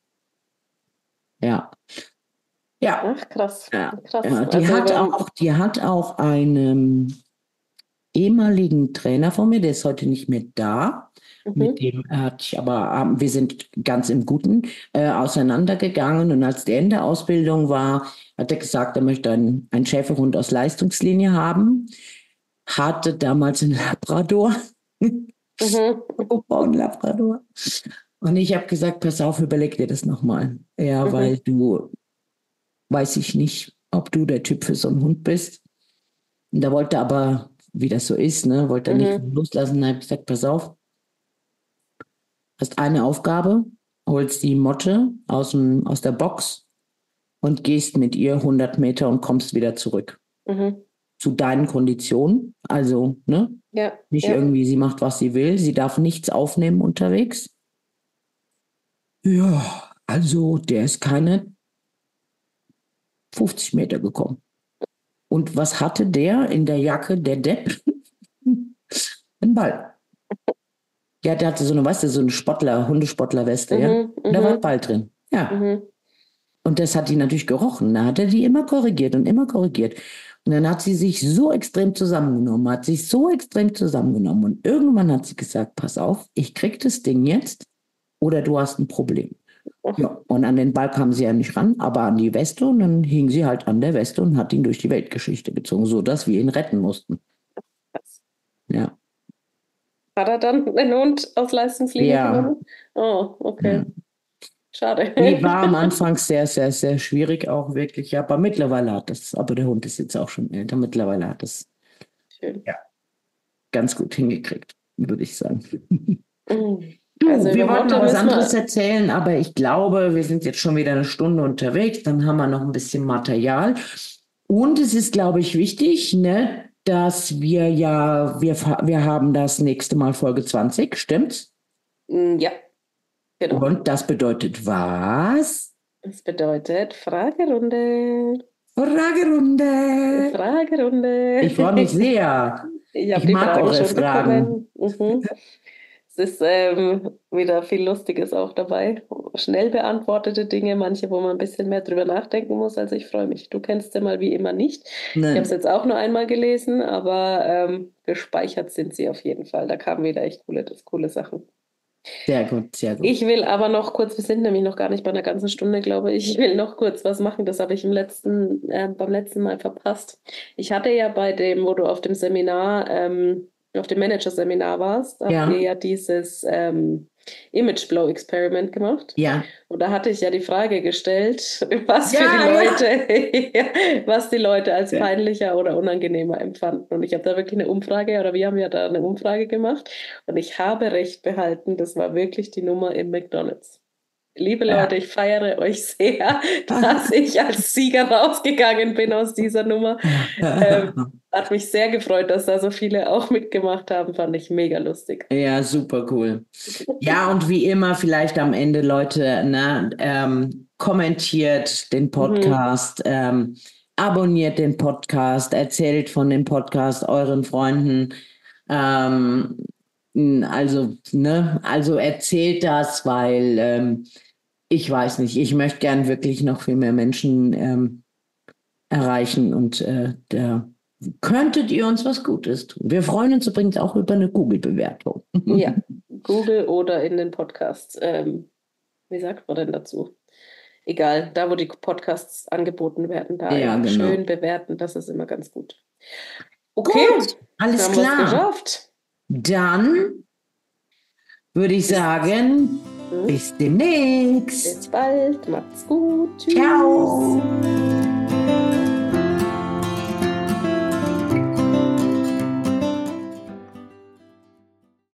ja, ja, Ach, krass. ja, Krass. ja. Die Also, hat wenn, auch, die hat auch einen ehemaligen Trainer von mir, der ist heute nicht mehr da. Mit mhm. dem hatte ich aber, ähm, wir sind ganz im Guten äh, auseinandergegangen und als der in der Ausbildung war, hat er gesagt, er möchte einen, einen Schäferhund aus Leistungslinie haben. Hatte damals einen Labrador. Mhm. Ein Labrador. Und ich habe gesagt, pass auf, überleg dir das nochmal. Ja, Mhm. weil du, weiß ich nicht, ob du der Typ für so einen Hund bist. Und da wollte aber wie das so ist, ne? Wollte er Mhm. nicht loslassen. Dann habe ich gesagt, pass auf, hast eine Aufgabe, holst die Motte aus, dem, aus der Box und gehst mit ihr hundert Meter und kommst wieder zurück. Mhm. Zu deinen Konditionen. Also, ne? Ja, Nicht ja. irgendwie, sie macht, was sie will. Sie darf nichts aufnehmen unterwegs. Ja, also der ist keine fünfzig Meter gekommen. Und was hatte der in der Jacke, der Depp? Ein Ball. Ja, der hatte so eine, weißt du, so eine Sportler, Hundespottler-Weste, ja? Mhm, Und da war ein mhm, Ball drin. Ja. mhm. Und das hat die natürlich gerochen. Da hat er die immer korrigiert und immer korrigiert. Und dann hat sie sich so extrem zusammengenommen, hat sich so extrem zusammengenommen. Und irgendwann hat sie gesagt, pass auf, ich krieg das Ding jetzt oder du hast ein Problem. Ja, und an den Ball kam sie ja nicht ran, aber an die Weste und dann hing sie halt an der Weste und hat ihn durch die Weltgeschichte gezogen, sodass wir ihn retten mussten. Ja. Hat er dann einen Hund aus Leistungslinie Ja. genommen? Oh, okay. Ja. Schade. Die war am Anfang sehr, sehr, sehr schwierig auch wirklich, ja, aber mittlerweile hat das, aber der Hund ist jetzt auch schon älter, mittlerweile hat das Schön. ja, ganz gut hingekriegt, würde ich sagen. Mhm. Du, Also wir über wollten Motte noch was müssen wir- anderes erzählen, aber ich glaube, wir sind jetzt schon wieder eine Stunde unterwegs, dann haben wir noch ein bisschen Material. Und es ist, glaube ich, wichtig, ne, dass wir ja, wir, fa- wir haben das nächste Mal Folge zwanzig, stimmt's? Mm, Ja, genau. Und das bedeutet was? Das bedeutet Fragerunde. Fragerunde. Fragerunde. Ich freue mich sehr. Ich habe Ich die mag Frage eure schon Fragen. bekommen. Mhm. Es ist ähm, wieder viel Lustiges auch dabei. Schnell beantwortete Dinge, manche, wo man ein bisschen mehr drüber nachdenken muss. Also ich freue mich. Du kennst sie mal wie immer nicht. Ich habe es Nein. jetzt auch nur einmal gelesen, aber ähm, gespeichert sind sie auf jeden Fall. Da kamen wieder echt coole, das, coole Sachen. Sehr gut, sehr gut. Ich will aber noch kurz, wir sind nämlich noch gar nicht bei einer ganzen Stunde, glaube ich. Ich will noch kurz was machen. Das habe ich im letzten, äh, beim letzten Mal verpasst. Ich hatte ja bei dem, wo du auf dem Seminar, ähm, auf dem Manager-Seminar warst, habt Ja. ihr ja dieses ähm, Image-Blow-Experiment gemacht. Ja. Und da hatte ich ja die Frage gestellt, was für Ja, die ja. Leute, was die Leute als Ja. peinlicher oder unangenehmer empfanden. Und ich habe da wirklich eine Umfrage, oder wir haben ja da eine Umfrage gemacht. Und ich habe recht behalten, das war wirklich die Nummer im McDonald's. Liebe Ja. Leute, ich feiere euch sehr, dass ich als Sieger rausgegangen bin aus dieser Nummer. Ähm, hat mich sehr gefreut, dass da so viele auch mitgemacht haben. Fand ich mega lustig. Ja, super cool. Ja, und wie immer, vielleicht am Ende, Leute, ne, ähm, kommentiert den Podcast, ähm, abonniert den Podcast, erzählt von dem Podcast euren Freunden. Ähm, also, ne, also erzählt das, weil ähm, ich weiß nicht, ich möchte gern wirklich noch viel mehr Menschen ähm, erreichen und äh, da könntet ihr uns was Gutes tun. Wir freuen uns übrigens auch über eine Google-Bewertung. Ja, Google oder in den Podcasts. Ähm, wie sagt man denn dazu? Egal, da wo die Podcasts angeboten werden, da Ja, einfach genau. schön bewerten, das ist immer ganz gut. Okay, Gut, alles haben wir es klar. geschafft. Dann würde ich sagen, Hm? bis demnächst. Bis bald, macht's gut. Tschüss. Ciao.